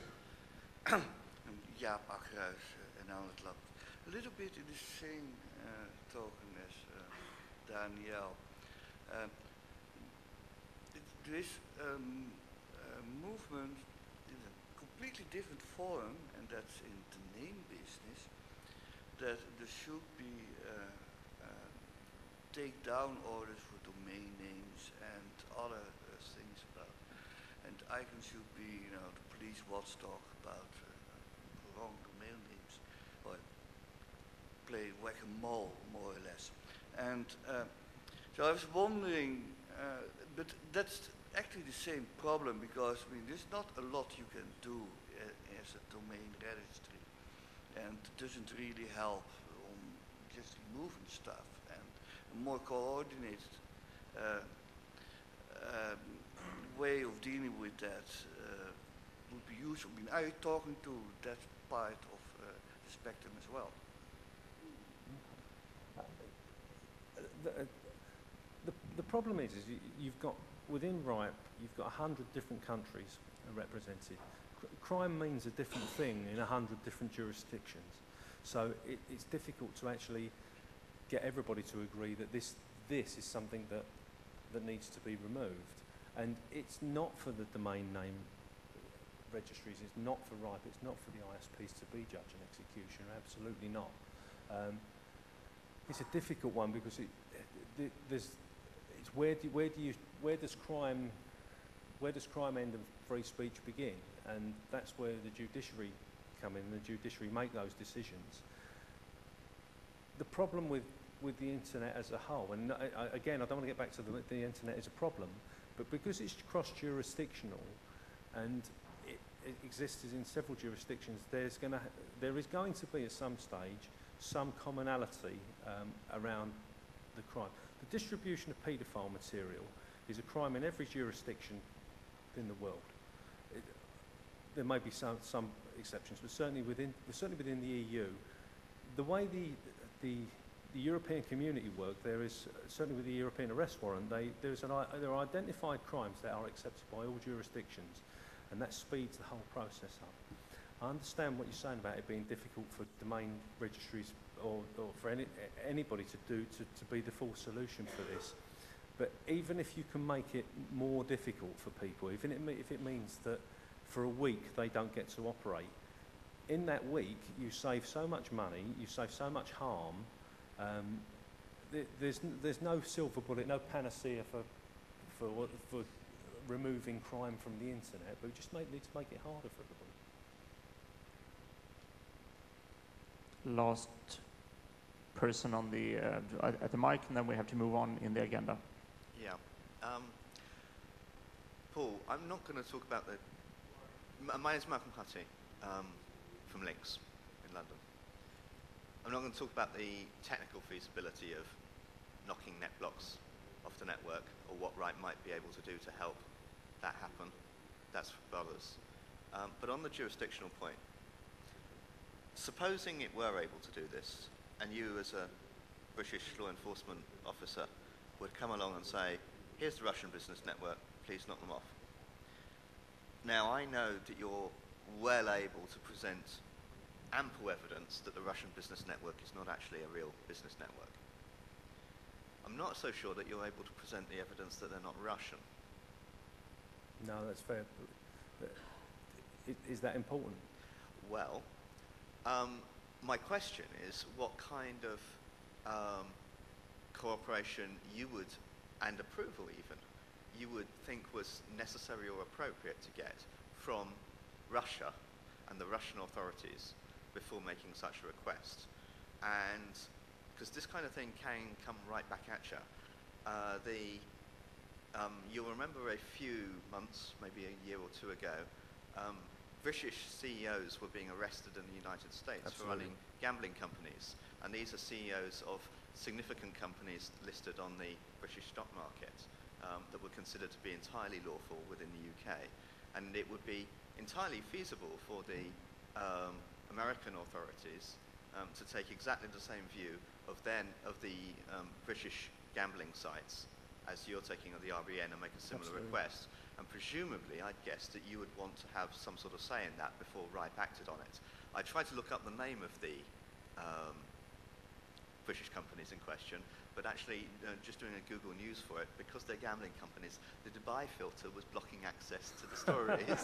Jaap Akhuis, uh, Analyst Lab. A little bit in the same uh, token as uh, Danielle. Uh, there is um, a movement in a completely different forum, and that's in the name business, that there should be uh, uh, take down orders for domain names and other uh, things about, and icons should be, you know, the police watchdog about uh, wrong domain names, or play whack-a-mole, more or less. And uh, so I was wondering, uh, but that's actually the same problem, because I mean, there's not a lot you can do uh, as a domain registry, and it doesn't really help on just removing stuff, and a more coordinated uh, um, way of dealing with that uh, would be useful. I mean, are you talking to that part of uh, the spectrum as well? The, uh, the, the problem is, is you, you've got, within RIPE, you've got a hundred different countries represented. C crime means a different thing in a hundred different jurisdictions. So it, it's difficult to actually get everybody to agree that this, this is something that, that needs to be removed. And it's not for the domain name registries, it's not for RIPE, it's not for the I S Ps to be judge and executioner, absolutely not. Um, it's a difficult one because it, it, there's, it's where do, where do you, where does crime, where does crime end and free speech begin? And that's where the judiciary come in, and the judiciary make those decisions. The problem with, with the internet as a whole, and I, I, again, I don't want to get back to the, the internet as a problem, but because it's cross-jurisdictional and it, it exists in several jurisdictions, there's gonna, there is going to be at some stage some commonality um, around the crime. The distribution of paedophile material is a crime in every jurisdiction in the world. It, there may be some, some exceptions, but certainly within, certainly within the E U, the way the, the, the European community work, there is, uh, certainly with the European arrest warrant, they, there's an, uh, there are identified crimes that are accepted by all jurisdictions, and that speeds the whole process up. I understand what you're saying about it being difficult for domain registries or, or for any, anybody to do to, to be the full solution for this. But even if you can make it more difficult for people, even if it means that for a week they don't get to operate, in that week you save so much money, you save so much harm. Um, th there's, n there's no silver bullet, no panacea for, for, for removing crime from the internet, but we just make, need to make it harder for everybody. Last person on the uh, at the mic, and then we have to move on in the agenda. Yeah. Um, Paul, I'm not going to talk about the... M my name is Malcolm Hutty um, from Links in London. I'm not going to talk about the technical feasibility of knocking net blocks off the network or what RIPE might be able to do to help that happen. That's for others. Um, but on the jurisdictional point, supposing it were able to do this, and you as a British law enforcement officer would come along and say, here's the Russian business network, please knock them off. Now, I know that you're well able to present ample evidence that the Russian business network is not actually a real business network. I'm not so sure that you're able to present the evidence that they're not Russian. No, that's fair. But, uh, is that important? Well, um, my question is what kind of um, cooperation you would, and approval even, you would think was necessary or appropriate to get from Russia and the Russian authorities before making such a request. And because this kind of thing can come right back at you. Uh, the, um, you'll remember a few months, maybe a year or two ago, um, British C E Os were being arrested in the United States Absolutely. for running gambling companies. And these are C E Os of significant companies listed on the British stock market um, that were considered to be entirely lawful within the U K. And it would be entirely feasible for the um, American authorities um, to take exactly the same view of then of the um, British gambling sites as you're taking of the R B N and make a similar Absolutely. request. And presumably, I'd guess that you would want to have some sort of say in that before RIPE acted on it. I tried to look up the name of the um, British companies in question, but actually uh, just doing a Google News for it, because they're gambling companies, the Dubai filter was blocking access to the stories.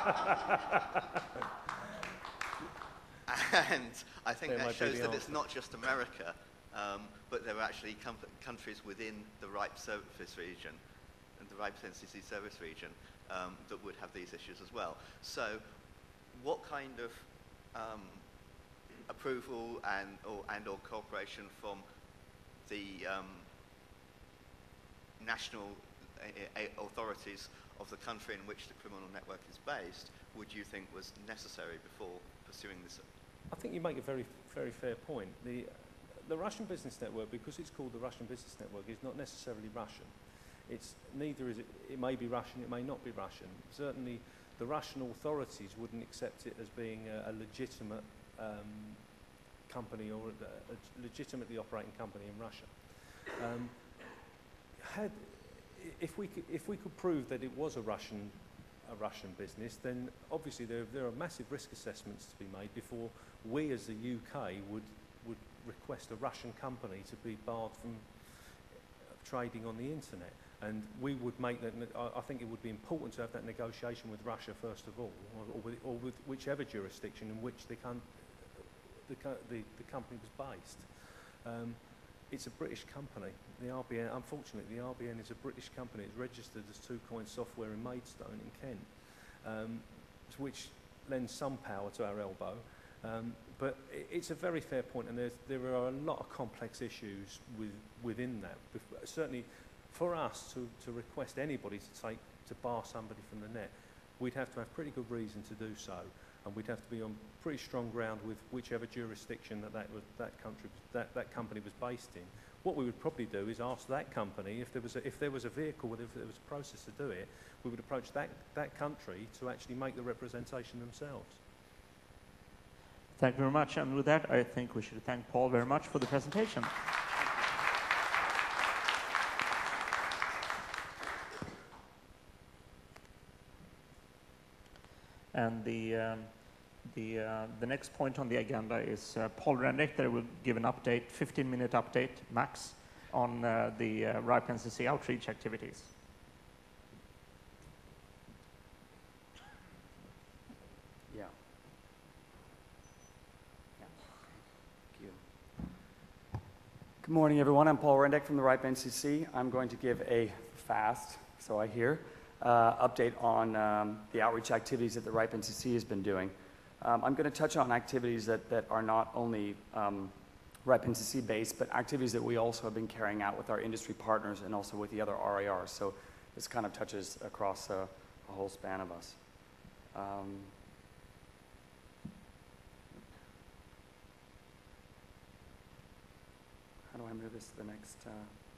And I think There that might be shows the that it's answer. not just America, um, but there are actually com countries within the RIPE service region, and the RIPE N C C service region, um, that would have these issues as well. So what kind of um, approval and or, and or cooperation from the um, national uh, uh, authorities of the country in which the criminal network is based would you think was necessary before pursuing this? I think you make a very, very fair point. The, the Russian business network, because it's called the Russian business network, is not necessarily Russian. It's neither is it. It may be Russian, it may not be Russian. Certainly, the Russian authorities wouldn't accept it as being a, a legitimate um, company or a, a legitimately operating company in Russia. Um, had, if we could, if we could prove that it was a Russian a Russian business, then obviously there, there are massive risk assessments to be made before we as the U K would would request a Russian company to be barred from trading on the internet. And we would make that, I think it would be important to have that negotiation with Russia first of all, or, or, with, or with whichever jurisdiction in which the, con the, co the, the company was based. Um, it's a British company. The R B N, unfortunately, the R B N is a British company. It's registered as Two Coin Software in Maidstone in Kent, um, which lends some power to our elbow. Um, but it, it's a very fair point, and there's, there are a lot of complex issues with, within that. Bef certainly, for us to, to request anybody to take to bar somebody from the net, we'd have to have pretty good reason to do so, and we'd have to be on pretty strong ground with whichever jurisdiction that that, was, that country that that company was based in. What we would probably do is ask that company if there was a, if there was a vehicle, if there was a process to do it, we would approach that that country to actually make the representation themselves. Thank you very much. And with that, I think we should thank Paul very much for the presentation. And the, um, the, uh, the next point on the agenda is uh, Paul Rendick. There will give an update, fifteen minute update max, on uh, the uh, RIPE N C C outreach activities. Yeah. Yeah. Thank you. Good morning, everyone. I'm Paul Rendick from the RIPE N C C. I'm going to give a fast, so I hear, Uh, update on um, the outreach activities that the RIPE N C C has been doing. Um, I'm going to touch on activities that, that are not only um, RIPE N C C based, but activities that we also have been carrying out with our industry partners and also with the other R I Rs. So this kind of touches across a, a whole span of us. Um, how do I move this to the next? Uh,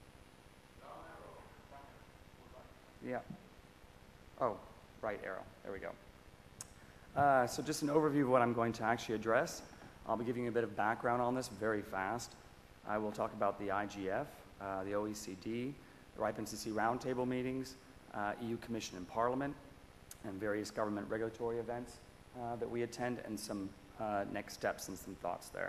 yeah. Oh, right arrow. There we go. Uh, so just an overview of what I'm going to actually address. I'll be giving you a bit of background on this very fast. I will talk about the I G F, uh, the O E C D, the RIPE N C C roundtable meetings, uh, E U Commission and Parliament, and various government regulatory events uh, that we attend, and some uh, next steps and some thoughts there.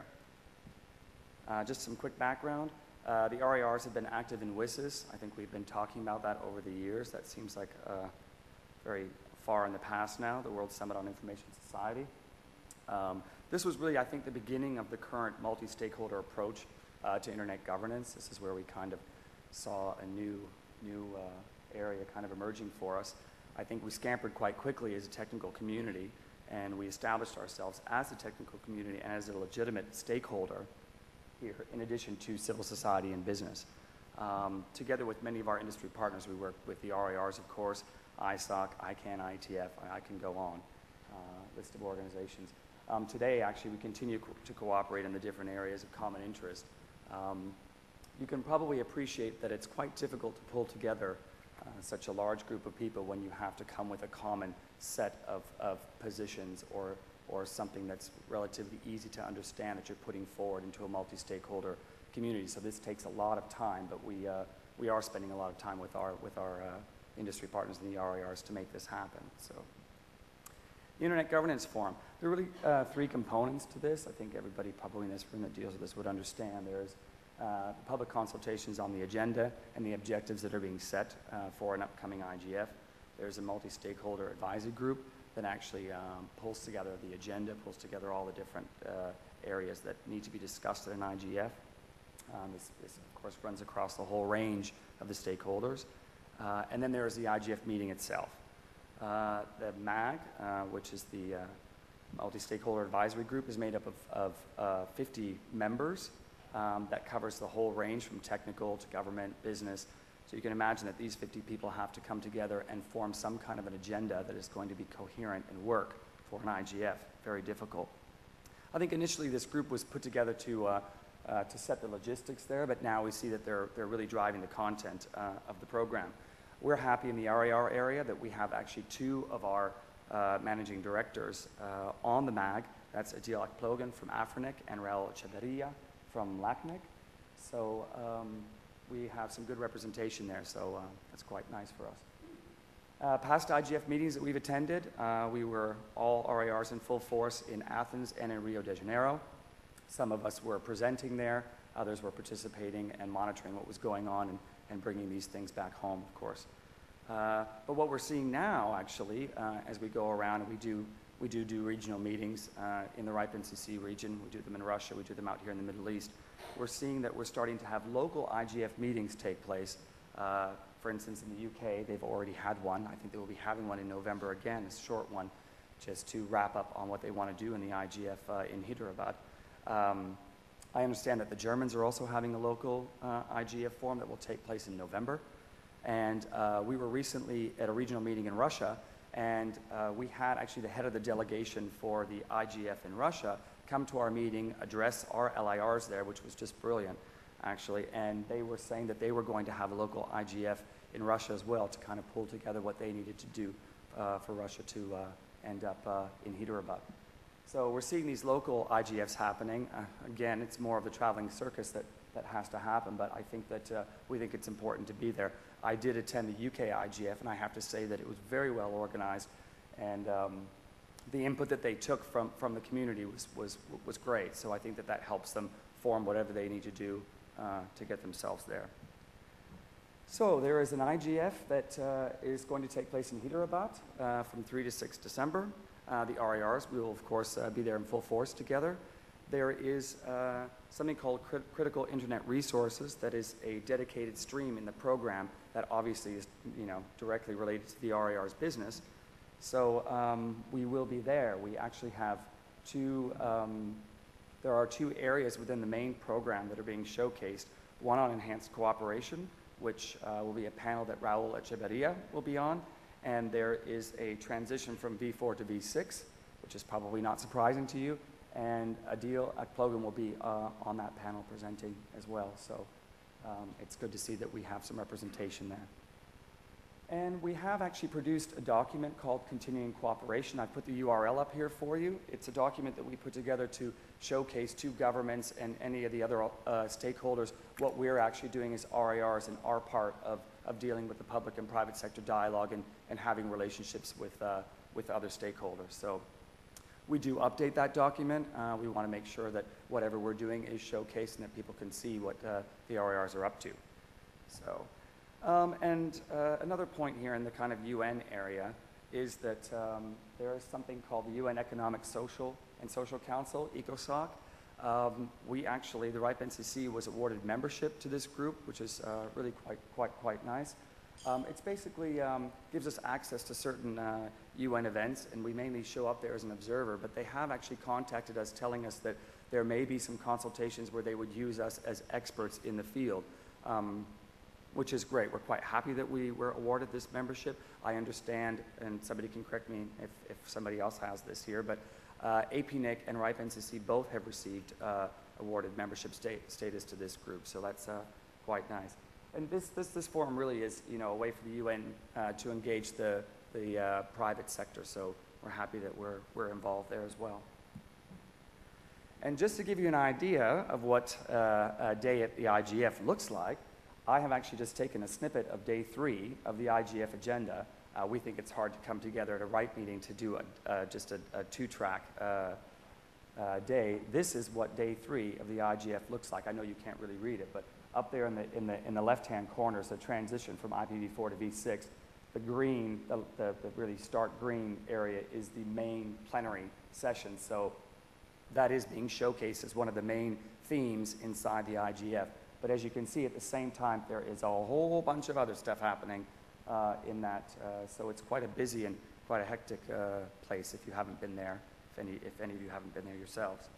Uh, just some quick background. Uh, the R I Rs have been active in W I S S. I think we've been talking about that over the years. That seems like uh, very far in the past now, the World Summit on Information Society. Um, this was really, I think, the beginning of the current multi-stakeholder approach uh, to internet governance. This is where we kind of saw a new, new uh, area kind of emerging for us. I think we scampered quite quickly as a technical community, and we established ourselves as a technical community and as a legitimate stakeholder here, in addition to civil society and business. Um, together with many of our industry partners, we work with the R I Rs, of course, I S O C, I CANN, I T F, I can go on, uh, list of organizations. Um, today, actually, we continue co to cooperate in the different areas of common interest. Um, you can probably appreciate that it's quite difficult to pull together uh, such a large group of people when you have to come with a common set of, of positions or, or something that's relatively easy to understand that you're putting forward into a multi-stakeholder community. So this takes a lot of time, but we, uh, we are spending a lot of time with our, with our uh, industry partners in the R I Rs to make this happen. So, the Internet Governance Forum. There are really uh, three components to this. I think everybody probably in this room that deals with this would understand. There's uh, public consultations on the agenda and the objectives that are being set uh, for an upcoming I G F. There's a multi-stakeholder advisory group that actually um, pulls together the agenda, pulls together all the different uh, areas that need to be discussed at an I G F. Um, this, this, of course, runs across the whole range of the stakeholders. Uh, and then there is the I G F meeting itself. Uh, the M A G, uh, which is the uh, Multi-Stakeholder Advisory Group, is made up of, of uh, fifty members. Um, that covers the whole range from technical to government, business. So you can imagine that these fifty people have to come together and form some kind of an agenda that is going to be coherent and work for an I G F. Very difficult. I think initially this group was put together to uh, Uh, to set the logistics there, but now we see that they're, they're really driving the content uh, of the program. We're happy in the R I R area that we have actually two of our uh, managing directors uh, on the M A G. That's Adil Akplogan from Afrinic and Raul Echeverria from LACNIC. So um, we have some good representation there, so uh, that's quite nice for us. Uh, past I G F meetings that we've attended, uh, we were all R A Rs in full force in Athens and in Rio de Janeiro. Some of us were presenting there, others were participating and monitoring what was going on and, and bringing these things back home, of course. Uh, but what we're seeing now, actually, uh, as we go around, and we do, we do do regional meetings uh, in the RIPE N C C region, we do them in Russia, we do them out here in the Middle East, we're seeing that we're starting to have local I G F meetings take place. Uh, for instance, in the U K, they've already had one. I think they will be having one in November again, a short one, just to wrap up on what they want to do in the I G F uh, in Hyderabad. Um, I understand that the Germans are also having a local uh, I G F forum that will take place in November. And uh, we were recently at a regional meeting in Russia, and uh, we had actually the head of the delegation for the I G F in Russia come to our meeting, address our L I Rs there, which was just brilliant, actually. And they were saying that they were going to have a local I G F in Russia as well to kind of pull together what they needed to do uh, for Russia to uh, end up uh, in Hyderabad. So we're seeing these local I G Fs happening. Uh, again, it's more of the traveling circus that, that has to happen, but I think that uh, we think it's important to be there. I did attend the U K I G F, and I have to say that it was very well organized, and um, the input that they took from, from the community was, was, was great. So I think that that helps them form whatever they need to do uh, to get themselves there. So there is an I G F that uh, is going to take place in Hyderabad uh, from three to six December. Uh, the R A Rs, we will of course uh, be there in full force together. There is uh, something called Crit Critical Internet Resources that is a dedicated stream in the program that obviously is, you know, directly related to the R A R's business. So um, we will be there. We actually have two, um, there are two areas within the main program that are being showcased. One on enhanced cooperation, which uh, will be a panel that Raul Echeverria will be on. And there is a transition from V four to V six, which is probably not surprising to you. And Adil Akplogan will be uh, on that panel presenting as well. So um, it's good to see that we have some representation there. And we have actually produced a document called Continuing Cooperation. I've put the U R L up here for you. It's a document that we put together to showcase to governments and any of the other uh, stakeholders what we're actually doing as R A Rs and our part of, of dealing with the public and private sector dialogue and, and having relationships with, uh, with other stakeholders. So we do update that document. Uh, we want to make sure that whatever we're doing is showcased and that people can see what uh, the R A Rs are up to. So. Um, and uh, another point here in the kind of U N area is that um, there is something called the U N Economic, Social, and Social Council, ECOSOC. Um, we actually, the RIPE N C C was awarded membership to this group, which is uh, really quite, quite, quite nice. Um, it's basically um, gives us access to certain uh, U N events, and we mainly show up there as an observer, but they have actually contacted us telling us that there may be some consultations where they would use us as experts in the field. Um, which is great. We're quite happy that we were awarded this membership. I understand, and somebody can correct me if, if somebody else has this here, but uh, A P N I C and RIPE N C C both have received uh, awarded membership state, status to this group, so that's uh, quite nice. And this, this, this forum really is, you know, a way for the U N uh, to engage the, the uh, private sector, so we're happy that we're, we're involved there as well. And just to give you an idea of what uh, a day at the I G F looks like, I have actually just taken a snippet of day three of the I G F agenda. Uh, we think it's hard to come together at a RIPE meeting to do a, uh, just a, a two-track uh, uh, day. This is what day three of the I G F looks like. I know you can't really read it, but up there in the, in the, in the left-hand corner is the transition from I P v four to V six. The green, the, the, the really stark green area is the main plenary session. So that is being showcased as one of the main themes inside the I G F. But as you can see, at the same time, there is a whole bunch of other stuff happening uh, in that. Uh, so it's quite a busy and quite a hectic uh, place if you haven't been there, if any, if any of you haven't been there yourselves.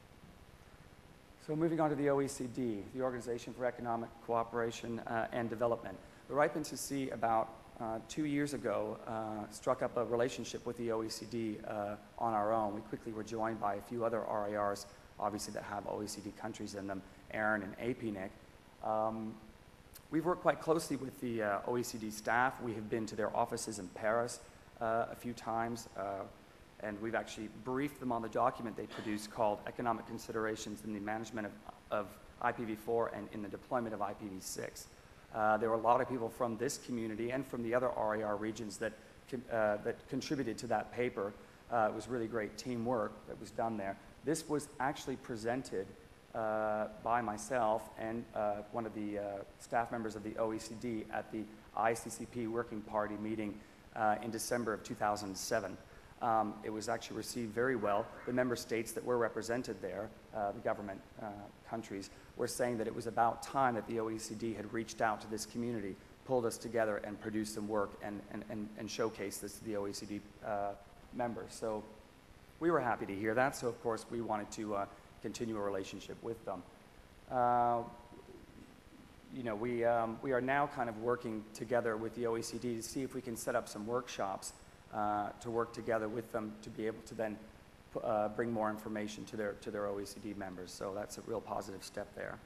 So moving on to the O E C D, the Organization for Economic Cooperation uh, and Development. The RIPE N C C about uh, two years ago uh, struck up a relationship with the O E C D uh, on our own. We quickly were joined by a few other R A Rs, obviously, that have O E C D countries in them, Aaron and A P N I C. Um, we've worked quite closely with the uh, O E C D staff. We have been to their offices in Paris uh, a few times, uh, and we've actually briefed them on the document they produced called Economic Considerations in the Management of, of I P v four and in the Deployment of I P v six. Uh, there were a lot of people from this community and from the other R A R regions that, uh, that contributed to that paper. Uh, it was really great teamwork that was done there. This was actually presented uh, by myself and uh, one of the uh, staff members of the O E C D at the I C C P Working Party meeting uh, in December of two thousand seven. Um, it was actually received very well. The member states that were represented there, uh, the government uh, countries, were saying that it was about time that the O E C D had reached out to this community, pulled us together, and produced some work and, and, and, and showcased this to the O E C D uh, members. So we were happy to hear that, so of course we wanted to uh, continue a relationship with them. Uh, you know, we, um, we are now kind of working together with the O E C D to see if we can set up some workshops uh, to work together with them to be able to then uh, bring more information to their, to their O E C D members. So that's a real positive step there.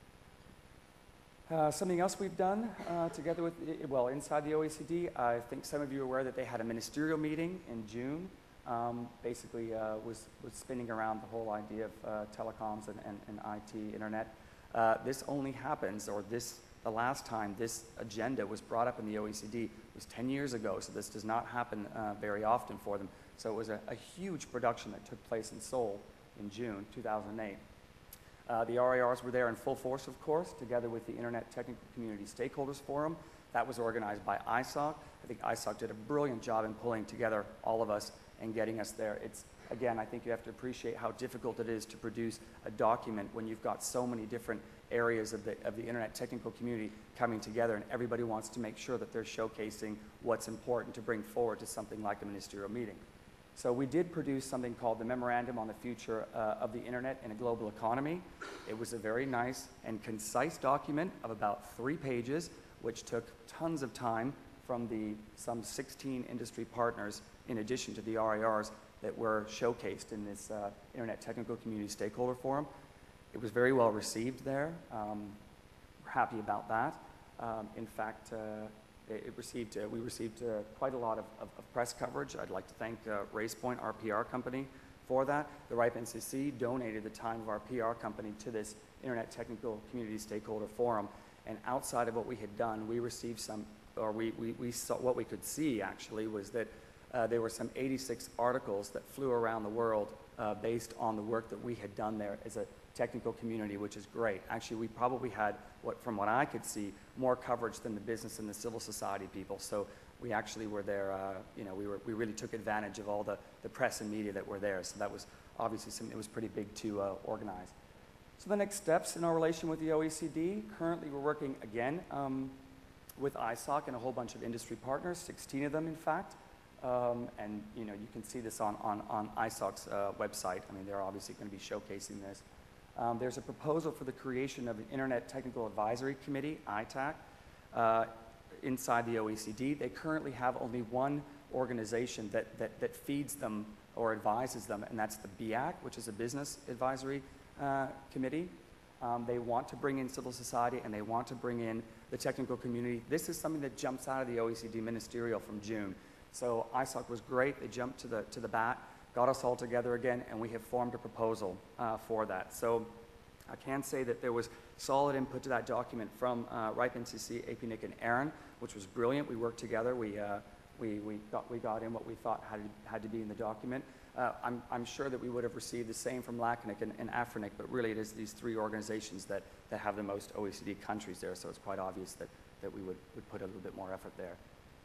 Uh, something else we've done uh, together with, well, inside the O E C D, I think some of you are aware that they had a ministerial meeting in June. Um, basically uh, was, was spinning around the whole idea of uh, telecoms and, and, and I T, internet. Uh, this only happens, or this, the last time this agenda was brought up in the O E C D was ten years ago, so this does not happen uh, very often for them. So it was a, a huge production that took place in Seoul in June two thousand eight. Uh, the R A Rs were there in full force, of course, together with the Internet Technical Community Stakeholders Forum. That was organized by I S O C. I think I S O C did a brilliant job in pulling together all of us and getting us there. It's, again, I think you have to appreciate how difficult it is to produce a document when you've got so many different areas of the, of the Internet technical community coming together, and everybody wants to make sure that they're showcasing what's important to bring forward to something like a ministerial meeting. So we did produce something called the Memorandum on the Future uh, of the Internet in a Global Economy. It was a very nice and concise document of about three pages, which took tons of time from the some sixteen industry partners, in addition to the R A Rs that were showcased in this uh, Internet Technical Community Stakeholder Forum. It was very well received there. Um, we're happy about that. Um, in fact, uh, it, it received, uh, we received uh, quite a lot of, of, of press coverage. I'd like to thank uh, RacePoint, our P R company, for that. The RIPE N C C donated the time of our P R company to this Internet Technical Community Stakeholder Forum. And outside of what we had done, we received some, or we, we, we saw, what we could see actually was that uh, there were some eighty-six articles that flew around the world uh, based on the work that we had done there as a technical community, which is great. Actually, we probably had, what, from what I could see, more coverage than the business and the civil society people. So we actually were there, uh, you know, we, were, we really took advantage of all the, the press and media that were there. So that was obviously something that was pretty big to uh, organize. So the next steps in our relation with the O E C D, currently we're working again um, with I S O C and a whole bunch of industry partners, sixteen of them in fact. Um, and you know, you can see this on, on, on I S O C's uh, website. I mean, they're obviously going to be showcasing this. Um, there's a proposal for the creation of an Internet Technical Advisory Committee, I T A C, uh, inside the O E C D. They currently have only one organization that, that, that feeds them or advises them, and that's the B A C, which is a Business Advisory uh, Committee. Um, they want to bring in civil society, and they want to bring in the technical community. This is something that jumps out of the O E C D ministerial from June. So I S O C was great. They jumped to the, to the bat, got us all together again, and we have formed a proposal uh, for that. So I can say that there was solid input to that document from uh, RIPE N C C, A P N I C, and Aaron, which was brilliant. We worked together. We, uh, we, we, got, we got in what we thought had to, had to be in the document. Uh, I'm, I'm sure that we would have received the same from LACNIC and, and AFRINIC, but really it is these three organizations that, that have the most O E C D countries there, so it's quite obvious that, that we would, would put a little bit more effort there.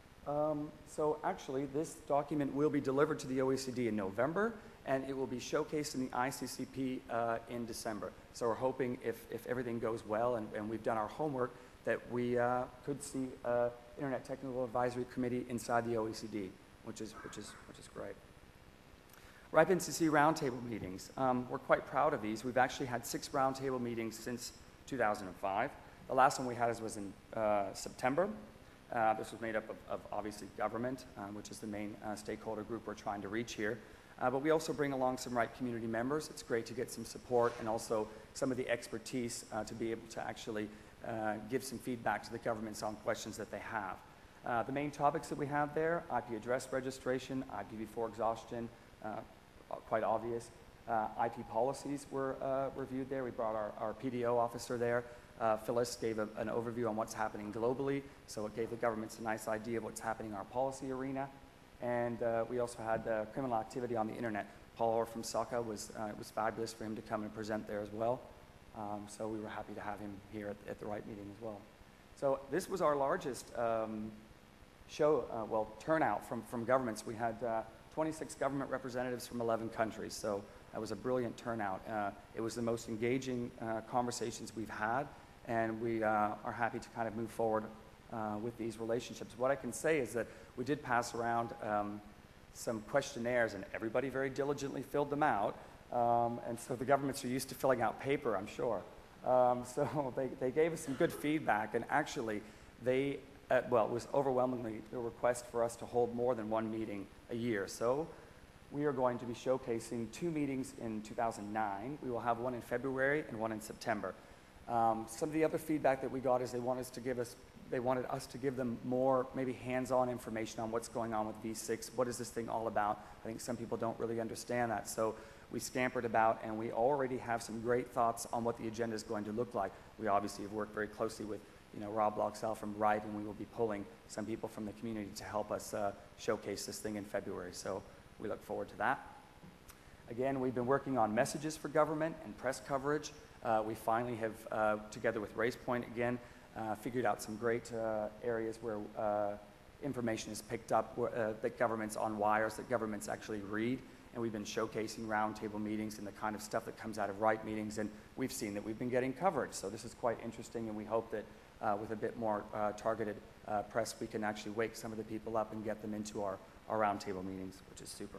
Um, so actually, this document will be delivered to the O E C D in November, and it will be showcased in the I C C P uh, in December. So we're hoping, if, if everything goes well and, and we've done our homework, that we uh, could see uh, Internet Technical Advisory Committee inside the O E C D, which is, which is, which is great. RIPE N C C roundtable meetings. Um, we're quite proud of these. We've actually had six roundtable meetings since two thousand five. The last one we had was in uh, September. Uh, this was made up of, of obviously government, uh, which is the main uh, stakeholder group we're trying to reach here. Uh, but we also bring along some RIPE community members. It's great to get some support and also some of the expertise uh, to be able to actually uh, give some feedback to the governments on questions that they have. Uh, the main topics that we have there, I P address registration, I P v four exhaustion, uh, quite obvious. Uh, I P policies were uh, reviewed there. We brought our, our P D O officer there. Uh, Phyllis gave a, an overview on what's happening globally, so it gave the governments a nice idea of what's happening in our policy arena. And uh, we also had uh, criminal activity on the internet. Paul Orr from S O C A was, uh, it was fabulous for him to come and present there as well. Um, so we were happy to have him here at, at the RIPE meeting as well. So this was our largest um, show, uh, well, turnout from, from governments. We had uh, twenty-six government representatives from eleven countries, so that was a brilliant turnout. Uh, it was the most engaging uh, conversations we've had, and we uh, are happy to kind of move forward uh, with these relationships. What I can say is that we did pass around um, some questionnaires, and everybody very diligently filled them out. Um, and so the governments are used to filling out paper, I'm sure. Um, so they, they gave us some good feedback, and actually they, uh, well, it was overwhelmingly a request for us to hold more than one meeting a year. So we are going to be showcasing two meetings in two thousand nine. We will have one in February and one in September. Um, some of the other feedback that we got is they wanted us to give us, they wanted us to give them more maybe hands-on information on what's going on with V six. What is this thing all about? I think some people don't really understand that. So we scampered about, and we already have some great thoughts on what the agenda is going to look like. We obviously have worked very closely with, you know, Rob Bloxell from RIPE, and we will be pulling some people from the community to help us uh, showcase this thing in February. So we look forward to that. Again, we've been working on messages for government and press coverage. Uh, we finally have, uh, together with RacePoint again, uh, figured out some great uh, areas where uh, information is picked up, uh, that governments on wires, that governments actually read. And we've been showcasing roundtable meetings and the kind of stuff that comes out of RIPE meetings, and we've seen that we've been getting coverage. So this is quite interesting, and we hope that uh, with a bit more uh, targeted uh, press, we can actually wake some of the people up and get them into our, our roundtable meetings, which is super.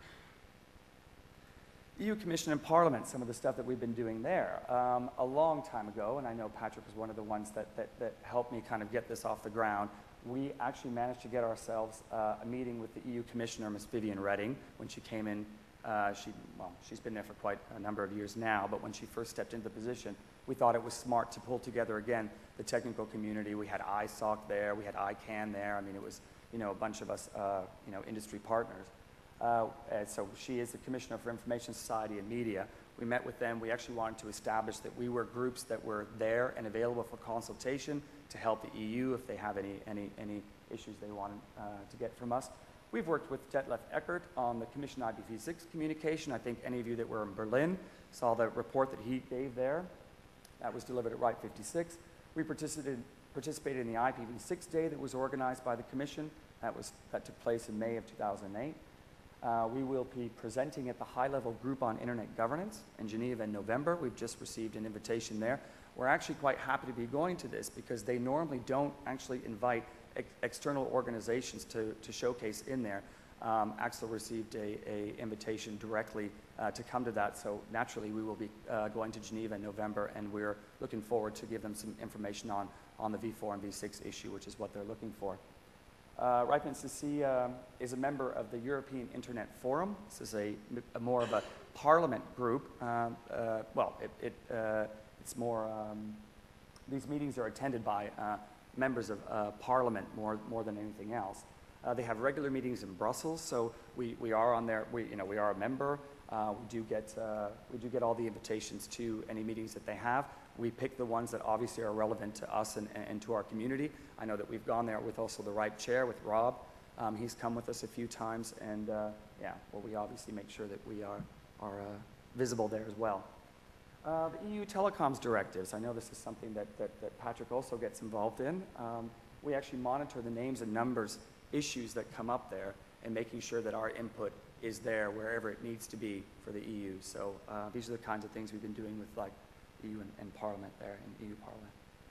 E U Commission and Parliament, some of the stuff that we've been doing there. Um, a long time ago, and I know Patrick was one of the ones that, that, that helped me kind of get this off the ground, we actually managed to get ourselves uh, a meeting with the E U Commissioner, Miss Viviane Reding, when she came in. Uh, she, well, she's been there for quite a number of years now, but when she first stepped into the position, we thought it was smart to pull together, again, the technical community. We had I S O C there, we had I CANN there. I mean, it was, you know, a bunch of us, uh, you know, industry partners. Uh, and so she is the Commissioner for Information Society and Media. We met with them. We actually wanted to establish that we were groups that were there and available for consultation to help the E U if they have any, any, any issues they wanted uh, to get from us. We've worked with Detlef Eckert on the Commission I P v six communication. I think any of you that were in Berlin saw the report that he gave there. That was delivered at RIPE fifty-six. We participated, participated in the I P v six Day that was organized by the Commission. That, was, that took place in May of two thousand eight. Uh, we will be presenting at the high-level group on internet governance in Geneva in November. We've just received an invitation there. We're actually quite happy to be going to this because they normally don't actually invite ex external organizations to, to showcase in there. Um, Axel received a, a invitation directly uh, to come to that, so naturally we will be uh, going to Geneva in November, and we're looking forward to give them some information on, on the V four and V six issue, which is what they're looking for. Uh, RIPE N C C uh, is a member of the European Internet Forum. This is a, a more of a parliament group. Um, uh, well, it, it, uh, it's more, um, these meetings are attended by uh, members of uh, parliament more, more than anything else. Uh, they have regular meetings in Brussels, so we, we are on there, we, you know, we are a member. Uh, we, do get, uh, we do get all the invitations to any meetings that they have. We pick the ones that obviously are relevant to us and, and to our community. I know that we've gone there with also the RIPE chair, with Rob. Um, he's come with us a few times, and uh, yeah, well, we obviously make sure that we are, are uh, visible there as well. Uh, the E U telecoms directives, I know this is something that, that, that Patrick also gets involved in. Um, we actually monitor the names and numbers issues that come up there and making sure that our input is there wherever it needs to be for the E U. So uh, these are the kinds of things we've been doing with like E U and, and Parliament there, in E U Parliament.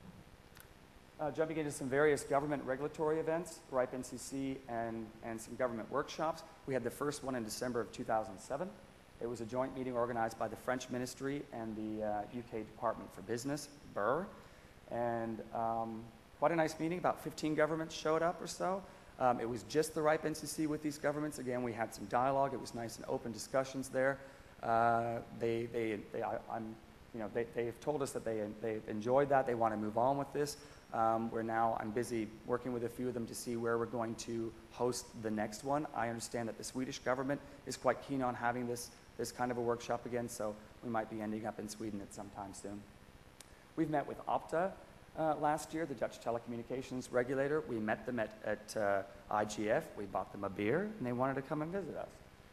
Uh, jumping into some various government regulatory events, RIPE N C C and, and some government workshops. We had the first one in December of two thousand seven. It was a joint meeting organized by the French Ministry and the uh, U K Department for Business, B U R, and um, quite a nice meeting. About fifteen governments showed up or so. Um, it was just the RIPE N C C with these governments. Again, we had some dialogue. It was nice and open discussions there. Uh, they, they, they, I, I'm, you know, they, they've told us that they, they enjoyed that. They want to move on with this. Um, we're now, I'm busy working with a few of them to see where we're going to host the next one. I understand that the Swedish government is quite keen on having this, this kind of a workshop again, so we might be ending up in Sweden at some time soon. We've met with Opta uh, last year, the Dutch telecommunications regulator. We met them at, at uh, I G F. We bought them a beer, and they wanted to come and visit us.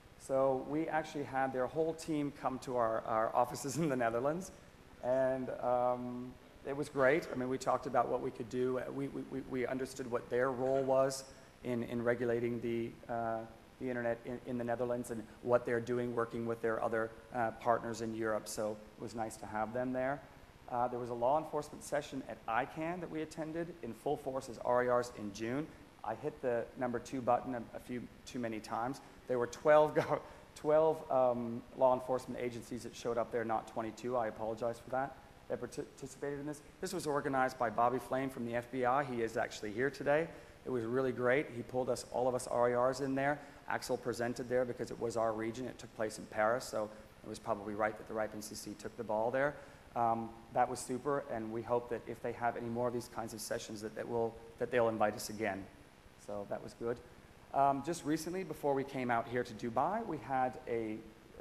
So we actually had their whole team come to our, our offices in the Netherlands, and um, it was great. I mean, we talked about what we could do. We, we, we understood what their role was in, in regulating the, uh, the internet in, in the Netherlands and what they're doing working with their other uh, partners in Europe. So it was nice to have them there. Uh, there was a law enforcement session at I CANN that we attended in full force as R I Rs in June. I hit the number two button a, a few too many times. There were twelve, twelve um, law enforcement agencies that showed up there, not twenty-two. I apologize for that. That participated in this. This was organized by Bobby Flame from the F B I. He is actually here today. It was really great. He pulled us, all of us R I Rs in there. Axel presented there because it was our region. It took place in Paris, so it was probably right that the R I P N C C took the ball there. Um, that was super, and we hope that if they have any more of these kinds of sessions, that, that, will, that they'll invite us again. So that was good. Um, just recently, before we came out here to Dubai, we had a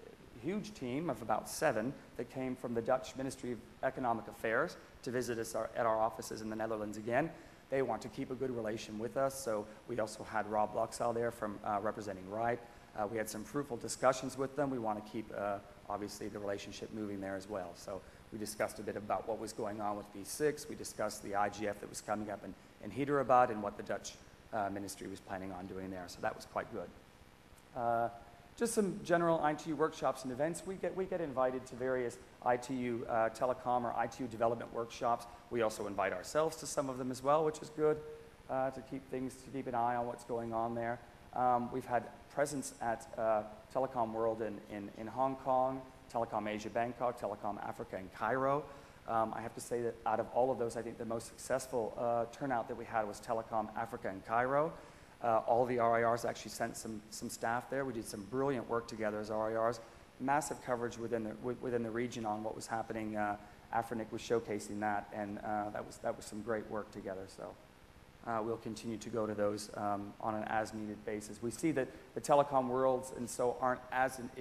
huge team of about seven that came from the Dutch Ministry of Economic Affairs to visit us our, at our offices in the Netherlands again. They want to keep a good relation with us, so we also had Rob Luxell there from uh, representing R I P. Uh, we had some fruitful discussions with them. We want to keep, uh, obviously, the relationship moving there as well. So we discussed a bit about what was going on with V six. We discussed the I G F that was coming up in, in Hyderabad and what the Dutch uh, ministry was planning on doing there. So that was quite good. Uh, just some general I T U workshops and events. We get, we get invited to various I T U uh, telecom or I T U development workshops. We also invite ourselves to some of them as well, which is good uh, to keep things, to keep an eye on what's going on there. Um, we've had presence at uh, Telecom World in, in, in Hong Kong, Telecom Asia Bangkok, Telecom Africa in Cairo. Um, I have to say that out of all of those, I think the most successful uh, turnout that we had was Telecom Africa in Cairo. Uh, all the R I Rs actually sent some, some staff there. We did some brilliant work together as R I Rs. Massive coverage within the, within the region on what was happening. Uh, Afrinic was showcasing that, and uh, that, was, that was some great work together. So uh, we'll continue to go to those um, on an as-needed basis. We see that the telecom worlds and so aren't as, in,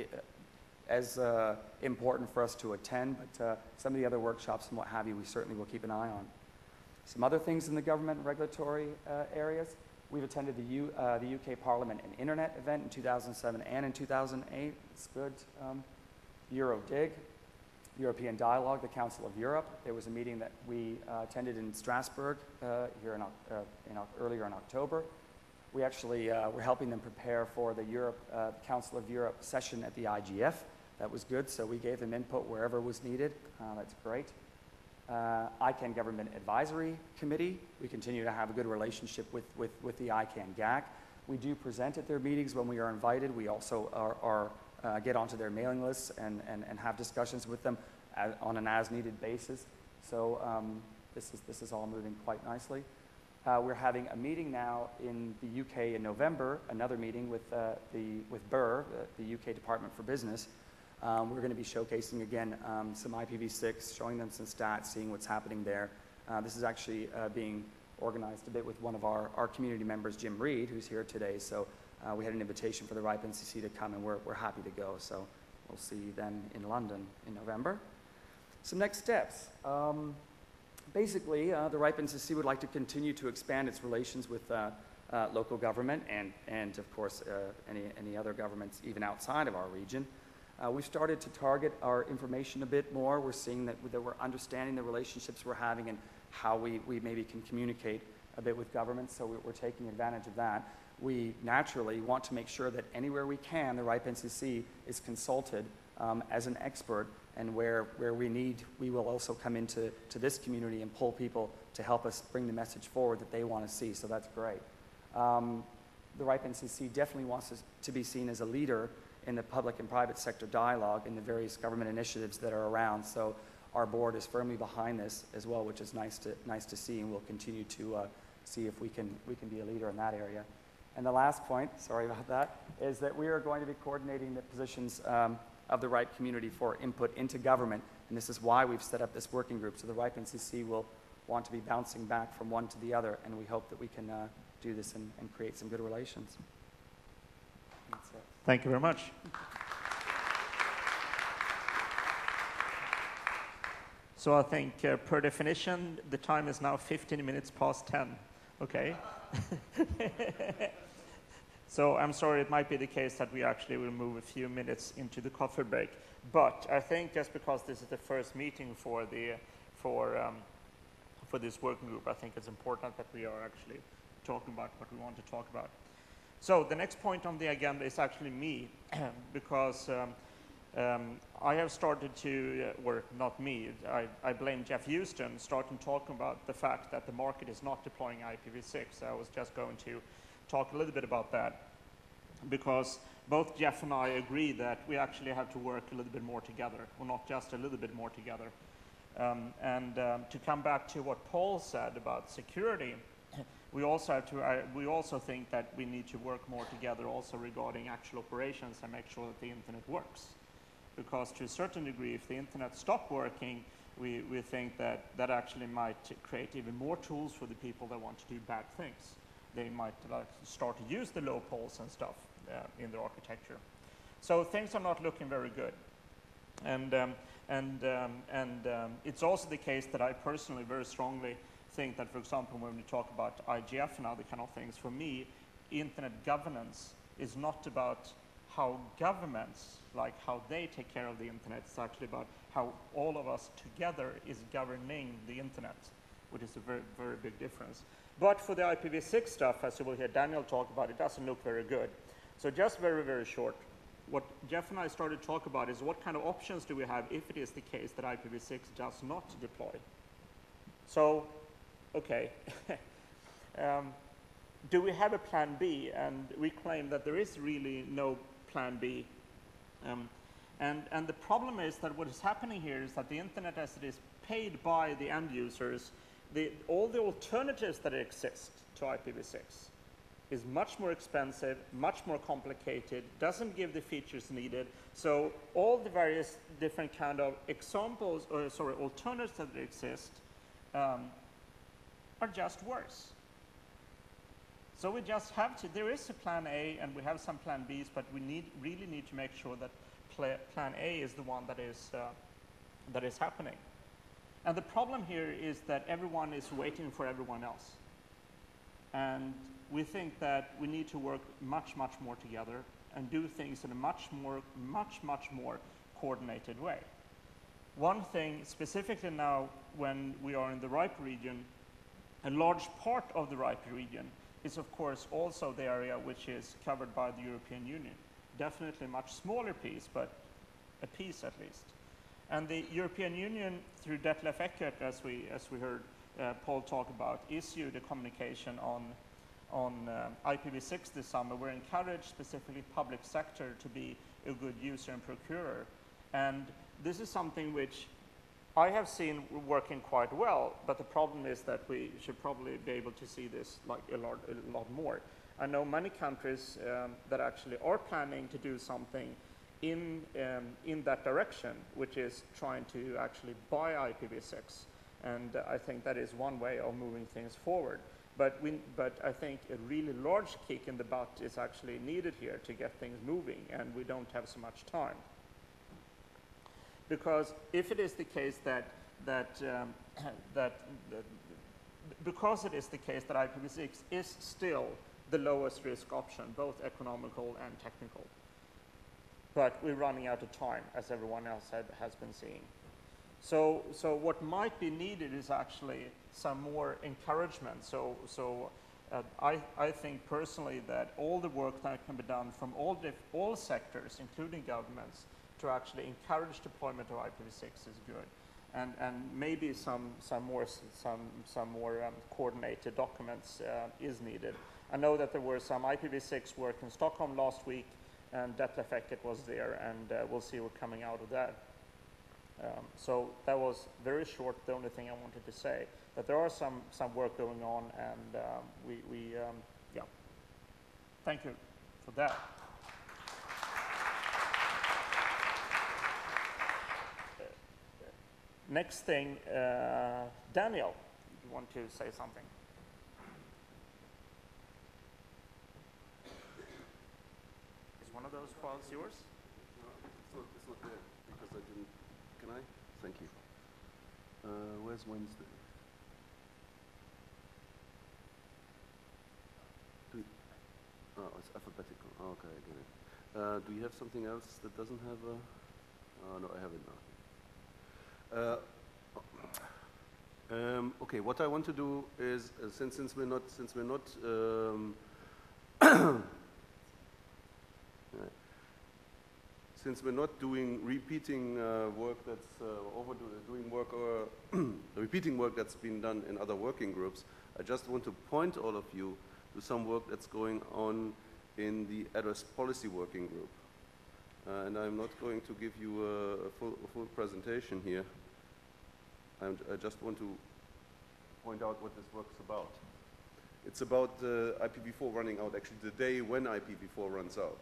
as uh, important for us to attend, but uh, some of the other workshops and what have you, we certainly will keep an eye on. Some other things in the government and regulatory uh, areas. We've attended the, U, uh, the U K Parliament and Internet event in two thousand seven and in two thousand eight. It's good. Um, EuroDig, European Dialogue, the Council of Europe. There was a meeting that we uh, attended in Strasbourg uh, here in, uh, in, earlier in October. We actually uh, were helping them prepare for the Europe, uh, Council of Europe session at the I G F. That was good, so we gave them input wherever was needed. Uh, that's great. Uh, I CANN Government Advisory Committee. We continue to have a good relationship with, with, with the I CANN G A C. We do present at their meetings when we are invited. We also are, are, uh, get onto their mailing lists and, and, and have discussions with them as, on an as-needed basis. So um, this, is, this is all moving quite nicely. Uh, we're having a meeting now in the U K in November, another meeting with, uh, the, with B E R, the, the U K Department for Business. Um, we're going to be showcasing again um, some I P v six, showing them some stats, seeing what's happening there. Uh, this is actually uh, being organized a bit with one of our, our community members, Jim Reed, who's here today. So uh, we had an invitation for the R I P N C C to come, and we're, we're happy to go. So we'll see them in London in November. Some next steps. Um, basically, uh, the R I P N C C would like to continue to expand its relations with uh, uh, local government and, and of course, uh, any, any other governments even outside of our region. Uh, we've started to target our information a bit more. We're seeing that, that we're understanding the relationships we're having and how we, we maybe can communicate a bit with governments, so we're, we're taking advantage of that. We naturally want to make sure that anywhere we can, the R I P N C C is consulted um, as an expert, and where, where we need, we will also come into to this community and pull people to help us bring the message forward that they want to see, so that's great. Um, the R I P N C C definitely wants us to be seen as a leader in the public and private sector dialogue in the various government initiatives that are around. So our board is firmly behind this as well, which is nice to, nice to see, and we'll continue to uh, see if we can, we can be a leader in that area. And the last point, sorry about that, is that we are going to be coordinating the positions um, of the R I P community for input into government, and this is why we've set up this working group. So the R I P N C C will, want to be bouncing back from one to the other, and we hope that we can uh, do this and, and create some good relations. That's it. Thank you very much. So I think, uh, per definition, the time is now fifteen minutes past ten. Okay. So I'm sorry, it might be the case that we actually will move a few minutes into the coffee break. But I think just because this is the first meeting for the for um, for this working group, I think it's important that we are actually talking about what we want to talk about. So the next point on the agenda is actually me, because um, um, I have started to, uh, or not me, I, I blame Jeff Houston, starting talking about the fact that the market is not deploying I P v six. I was just going to talk a little bit about that, because both Jeff and I agree that we actually have to work a little bit more together, or not just a little bit more together. Um, and um, to come back to what Paul said about security, we also have to. Uh, we also think that we need to work more together, also regarding actual operations, and make sure that the internet works. Because to a certain degree, if the internet stopped working, we, we think that that actually might create even more tools for the people that want to do bad things. They might like, start to use the low poles and stuff uh, in their architecture. So things are not looking very good. And, um, and, um, and um, it's also the case that I personally very strongly think that, for example, when we talk about I G F and other kind of things, for me, internet governance is not about how governments, like how they take care of the internet. It's actually about how all of us together is governing the internet, which is a very, very big difference. But for the I P v six stuff, as you will hear Daniel talk about, it doesn't look very good. So just very, very short, what Jeff and I started to talk about is what kind of options do we have if it is the case that I P v six does not deploy. So, okay, um, do we have a plan B? And we claim that there is really no plan B. Um, and, and the problem is that what is happening here is that the internet, as it is paid by the end users, the, all the alternatives that exist to I P v six is much more expensive, much more complicated, doesn't give the features needed. So all the various different kind of examples, or sorry, alternatives that exist um, are just worse. So we just have to, there is a plan A and we have some plan Bs, but we need, really need to make sure that pl plan A is the one that is, uh, that is happening. And the problem here is that everyone is waiting for everyone else. And we think that we need to work much, much more together and do things in a much more, much, much more coordinated way. One thing specifically now when we are in the RIPE region, a large part of the RIPE region is of course also the area which is covered by the European Union. Definitely a much smaller piece, but a piece at least. And the European Union, through Detlef Eckert, as we, as we heard uh, Paul talk about, issued a communication on, on uh, I P v six this summer, where encouraged specifically public sector to be a good user and procurer. And this is something which I have seen working quite well, but the problem is that we should probably be able to see this like a lot, a lot more. I know many countries um, that actually are planning to do something in, um, in that direction, which is trying to actually buy I P v six. And uh, I think that is one way of moving things forward. But, we, but I think a really large kick in the butt is actually needed here to get things moving, and we don't have so much time. Because if it is the case that, that, um, that, that because it is the case that I P v six is still the lowest risk option, both economical and technical. But we're running out of time, as everyone else had, has been seeing. So, so what might be needed is actually some more encouragement. So, so uh, I, I think personally that all the work that can be done from all, diff all sectors, including governments, to actually encourage deployment of I P v six is good. And, and maybe some, some more, some, some more um, coordinated documents uh, is needed. I know that there were some I P v six work in Stockholm last week, and Detlef Eckert was there, and uh, we'll see what's coming out of that. Um, so that was very short, the only thing I wanted to say. But there are some, some work going on, and um, we, we um, yeah. Thank you for that. Next thing, uh, Daniel, you want to say something. Is one of those files yours? No, it's not, it's not there because I didn't. Can I? Thank you. Uh, where's Wednesday? Do we, oh, it's alphabetical. Oh, okay, I get it. Uh, do you have something else that doesn't have a? Oh, no, I have it now. Uh, um, okay, what I want to do is, uh, since since we're not since we're not um, right. Since we're not doing repeating uh, work that's uh, overdo doing work or repeating work that's been done in other working groups, I just want to point all of you to some work that's going on in the address policy working group. Uh, and I'm not going to give you a, a, full, a full presentation here. I'm, I just want to point out what this work's about. It's about uh, I P v four running out, actually the day when I P v four runs out.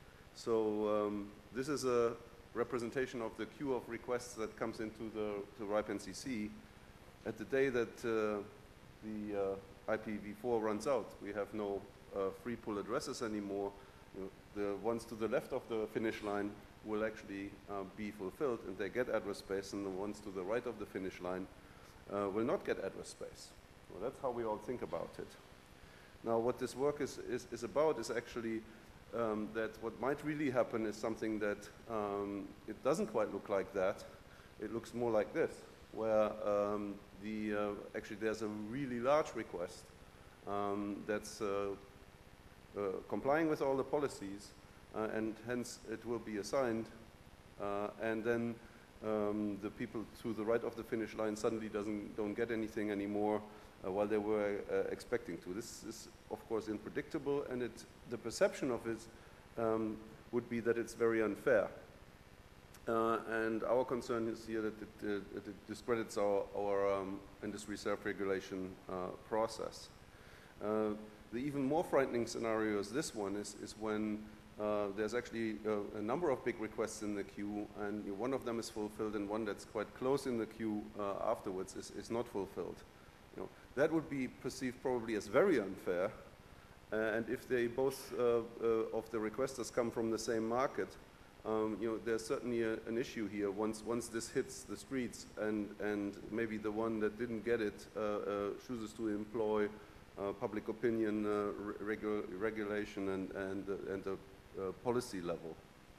So um, this is a representation of the queue of requests that comes into the to RIPE N C C. At the day that uh, the uh, I P v four runs out, we have no uh, free pool addresses anymore. You know, the ones to the left of the finish line will actually uh, be fulfilled and they get address space, and the ones to the right of the finish line uh, will not get address space. Well, that's how we all think about it. Now, what this work is, is, is about is actually um, that what might really happen is something that um, it doesn't quite look like that. It looks more like this, where um, the, uh, actually there's a really large request um, that's uh, Uh, complying with all the policies, uh, and hence it will be assigned, uh, and then um, the people to the right of the finish line suddenly doesn't don't get anything anymore, uh, while they were uh, expecting to. This is of course unpredictable, and it the perception of it um, would be that it's very unfair. Uh, and our concern is here that it, uh, it discredits our, our um, industry self-regulation uh, process. Uh, The even more frightening scenario is this one, is, is when uh, there's actually uh, a number of big requests in the queue, and you know, one of them is fulfilled and one that's quite close in the queue uh, afterwards is, is not fulfilled. You know, that would be perceived probably as very unfair, uh, and if they both uh, uh, of the requesters come from the same market, um, you know, there's certainly a, an issue here once, once this hits the streets, and, and maybe the one that didn't get it uh, uh, chooses to employ Uh, public opinion uh, regu regulation and, and, uh, and the uh, policy level.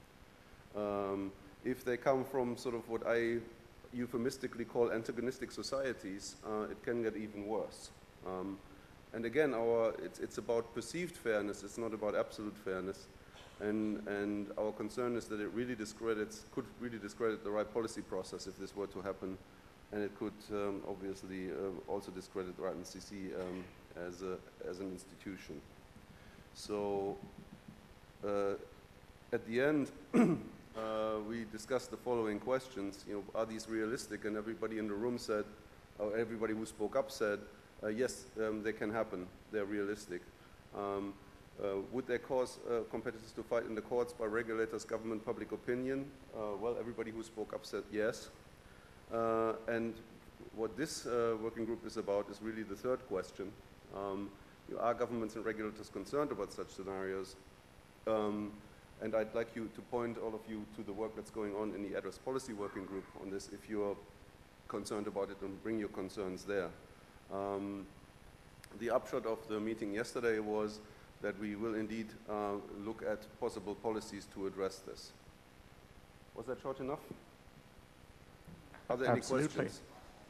Um, if they come from sort of what I euphemistically call antagonistic societies, uh, it can get even worse. Um, and again, our, it's, it's about perceived fairness, it's not about absolute fairness. And, and our concern is that it really discredits, could really discredit the RIPE policy process if this were to happen. And it could um, obviously uh, also discredit RIPE N C C um, as, a, as an institution. So uh, at the end, uh, we discussed the following questions. You know, are these realistic? And everybody in the room said, or everybody who spoke up said, uh, yes, um, they can happen. They're realistic. Um, uh, would they cause uh, competitors to fight in the courts by regulators, government, public opinion? Uh, well, everybody who spoke up said yes. Uh, and what this uh, working group is about is really the third question. Um, you know, are governments and regulators concerned about such scenarios? Um, and I'd like you to point all of you to the work that's going on in the address policy working group on this if you're concerned about it, and bring your concerns there. Um, the upshot of the meeting yesterday was that we will indeed uh, look at possible policies to address this. Was that short enough? Are there Absolutely. any questions?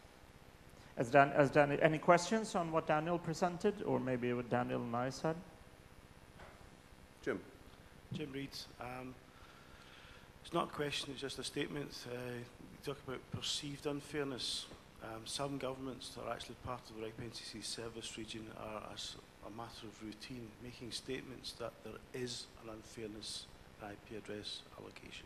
As Dan, as Dan, any questions on what Daniel presented, or maybe what Daniel and I said? Jim. Jim Reed. Um, it's not a question, it's just a statement. Uh, we talk about perceived unfairness. Um, some governments that are actually part of the RIPE N C C service region are, as a matter of routine, making statements that there is an unfairness in I P address allocation.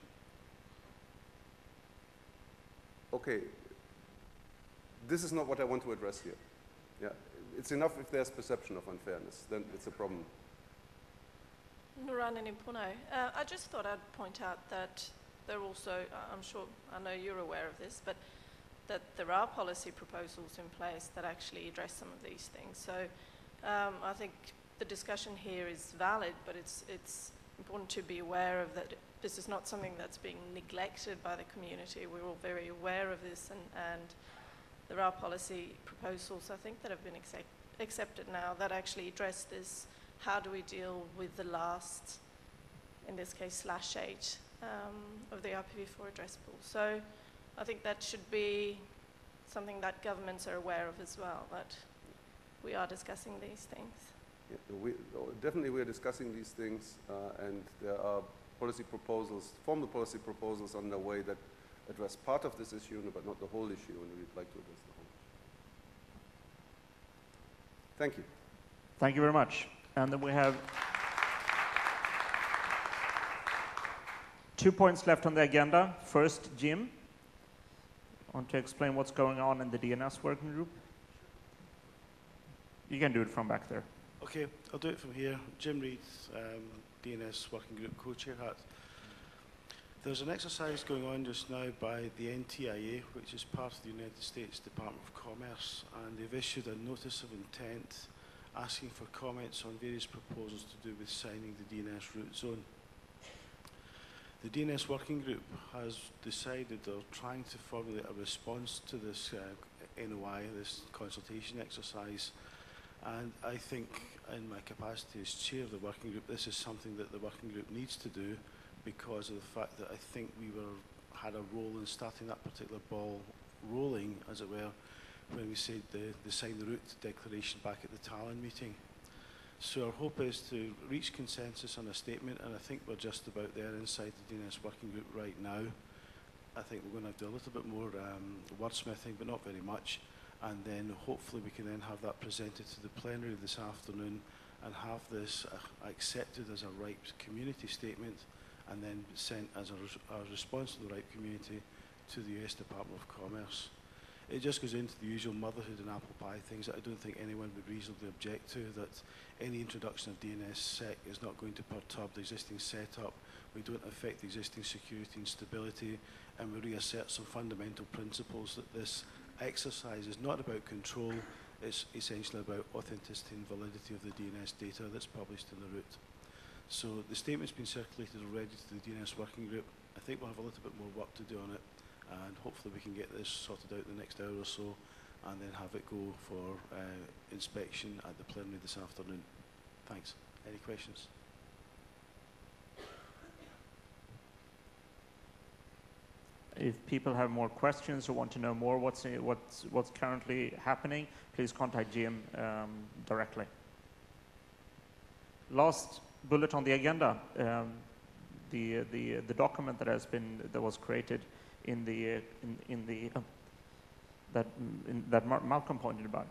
Okay, this is not what I want to address here. Yeah, it's enough if there's perception of unfairness, then it's a problem. Nuranini Puno. Uh, I just thought I'd point out that there also, uh, I'm sure, I know you're aware of this, but that there are policy proposals in place that actually address some of these things. So um, I think the discussion here is valid, but it's, it's important to be aware of that this is not something that's being neglected by the community. We're all very aware of this, and, and there are policy proposals, I think, that have been accept, accepted now that actually address this. How do we deal with the last, in this case, slash eight um, of the I P v four address pool? So I think that should be something that governments are aware of as well, that we are discussing these things. Yeah, we, definitely we're discussing these things, uh, and there are policy proposals, formal policy proposals underway that address part of this issue, but not the whole issue, and we'd like to address the whole issue. Thank you. Thank you very much. And then we have two points left on the agenda. First, Jim, want to explain what's going on in the D N S working group? You can do it from back there. Okay, I'll do it from here. Jim Reid, um, D N S Working Group Co-Chair hat. There's an exercise going on just now by the N T I A, which is part of the United States Department of Commerce, and they've issued a notice of intent asking for comments on various proposals to do with signing the D N S root zone. The D N S Working Group has decided they're trying to formulate a response to this uh, N O I, this consultation exercise. And I think, in my capacity as chair of the working group, this is something that the working group needs to do because of the fact that I think we were had a role in starting that particular ball rolling, as it were, when we said the, the sign the route declaration back at the Tallinn meeting. So our hope is to reach consensus on a statement, and I think we're just about there inside the D N S working group right now. I think we're going to have to do a little bit more um, wordsmithing, but not very much. And then hopefully we can then have that presented to the plenary this afternoon and have this uh, accepted as a ripe community statement and then sent as a, res a response to the ripe community to the U S Department of Commerce. It just goes into the usual motherhood and apple pie things that I don't think anyone would reasonably object to, that any introduction of D N S sec is not going to perturb the existing setup. We don't affect the existing security and stability, and we reassert some fundamental principles that this exercise is not about control, it's essentially about authenticity and validity of the D N S data that's published in the root. So the statement's been circulated already to the D N S working group. I think we'll have a little bit more work to do on it, and hopefully we can get this sorted out in the next hour or so and then have it go for uh, inspection at the plenary this afternoon. Thanks. Any questions? If people have more questions or want to know more what's, in, what's, what's currently happening, please contact Jim um, directly. Last bullet on the agenda, um, the, the, the document that has been, that was created in the, uh, in, in the, uh, that, in, that Mar Malcolm pointed about.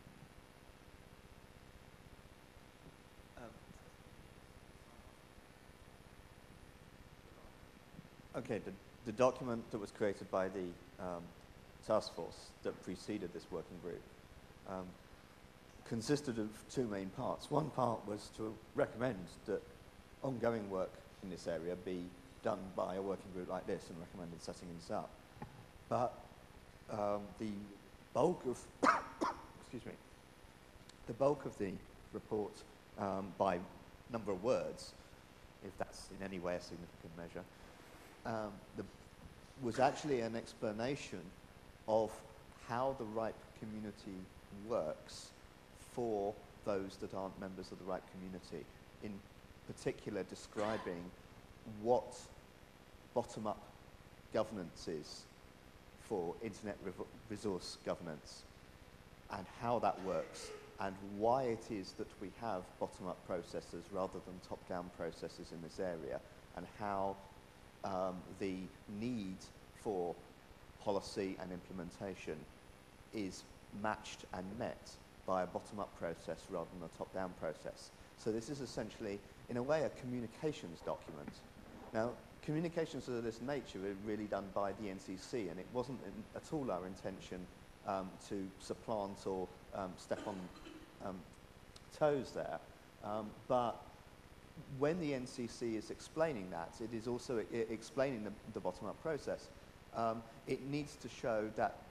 Okay, the, the document that was created by the um, task force that preceded this working group um, consisted of two main parts. One part was to recommend that ongoing work in this area be done by a working group like this, and recommended setting this up. But um, the bulk of, excuse me, the bulk of the report um, by number of words, if that's in any way a significant measure, Um, the, was actually an explanation of how the RIPE community works for those that aren't members of the RIPE community, in particular describing what bottom-up governance is for internet resource governance and how that works and why it is that we have bottom-up processes rather than top-down processes in this area, and how Um, the need for policy and implementation is matched and met by a bottom-up process rather than a top-down process. So this is essentially, in a way, a communications document. Now, communications of this nature are really done by the N C C, and it wasn't in, at all our intention um, to supplant or um, step on um, toes there, um, but when the N C C is explaining that, it is also I explaining the, the bottom-up process. Um, it needs to show that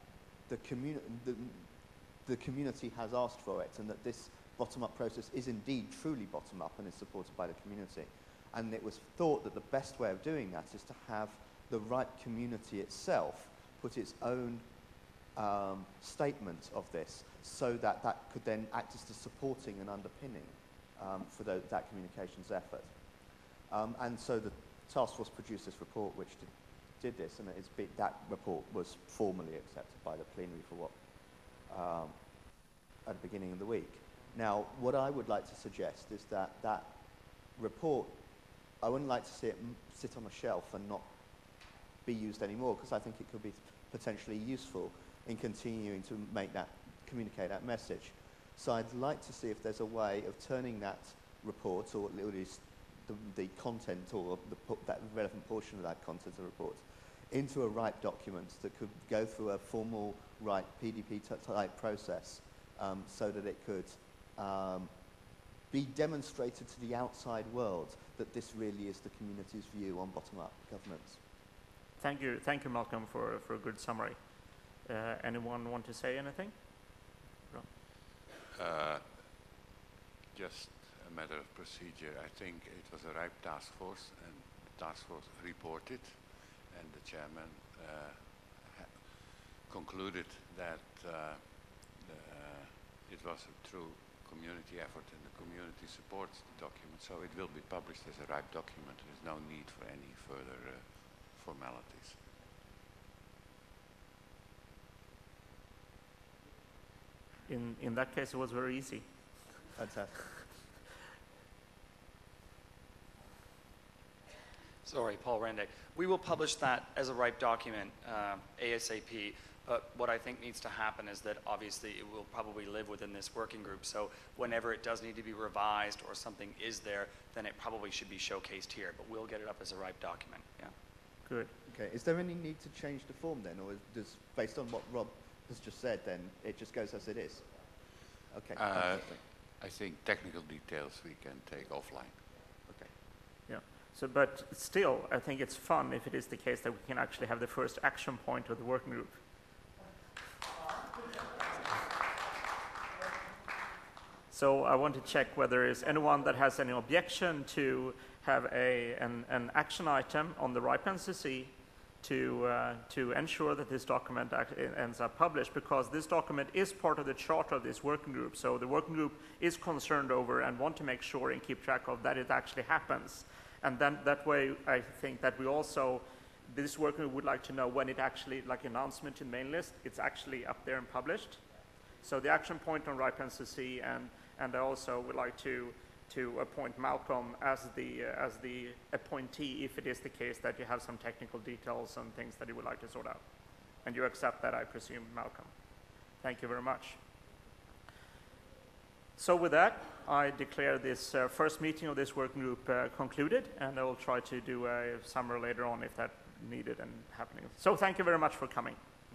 the, communi the, the community has asked for it, and that this bottom-up process is indeed truly bottom-up and is supported by the community. And it was thought that the best way of doing that is to have the RIPE community itself put its own um, statement of this, so that that could then act as the supporting and underpinning um, for the, that communications effort. Um, and so the task force produced this report which did, did this, and it's been, that report was formally accepted by the plenary for what, um, at the beginning of the week. Now, what I would like to suggest is that that report, I wouldn't like to see it m sit on a shelf and not be used anymore, because I think it could be potentially useful in continuing to make that, communicate that message. So I'd like to see if there's a way of turning that report, or at least the, the content, or the, that relevant portion of that content of the report, into a RIPE document that could go through a formal RIPE P D P type process, um, so that it could um, be demonstrated to the outside world that this really is the community's view on bottom-up governance. Thank you, thank you, Malcolm, for, for a good summary. Uh, anyone want to say anything? Uh, just a matter of procedure. I think it was a RIPE task force, and the task force reported, and the chairman uh, concluded that uh, the, uh, it was a true community effort, and the community supports the document, so it will be published as a RIPE document. There is no need for any further uh, formalities. In, in that case, it was very easy. Fantastic. Sorry, Paul Rendick. We will publish that as a RIPE document uh, ASAP, but what I think needs to happen is that obviously it will probably live within this working group, so whenever it does need to be revised or something is there, then it probably should be showcased here, but we'll get it up as a RIPE document, yeah. Good. Okay, is there any need to change the form then, or is does, based on what Rob has just said, then it just goes as it is? Okay. Uh, I think technical details we can take offline. Okay. Yeah. So, but still, I think it's fun if it is the case that we can actually have the first action point of the working group. So I want to check whether there is anyone that has any objection to have a, an, an action item on the RIPE N C C to, uh, to ensure that this document act ends up published, because this document is part of the charter of this working group. So the working group is concerned over and want to make sure and keep track of that it actually happens. And then that way, I think that we also, this working group would like to know when it actually, like announcement in main list, it's actually up there and published. So the action point on RIPE N C C, and, and I also would like to to appoint Malcolm as the uh, as the appointee if it is the case that you have some technical details and things that you would like to sort out. And you accept that, I presume, Malcolm. Thank you very much. So with that, I declare this uh, first meeting of this working group uh, concluded, and I will try to do a summary later on if that needed and happening. So thank you very much for coming.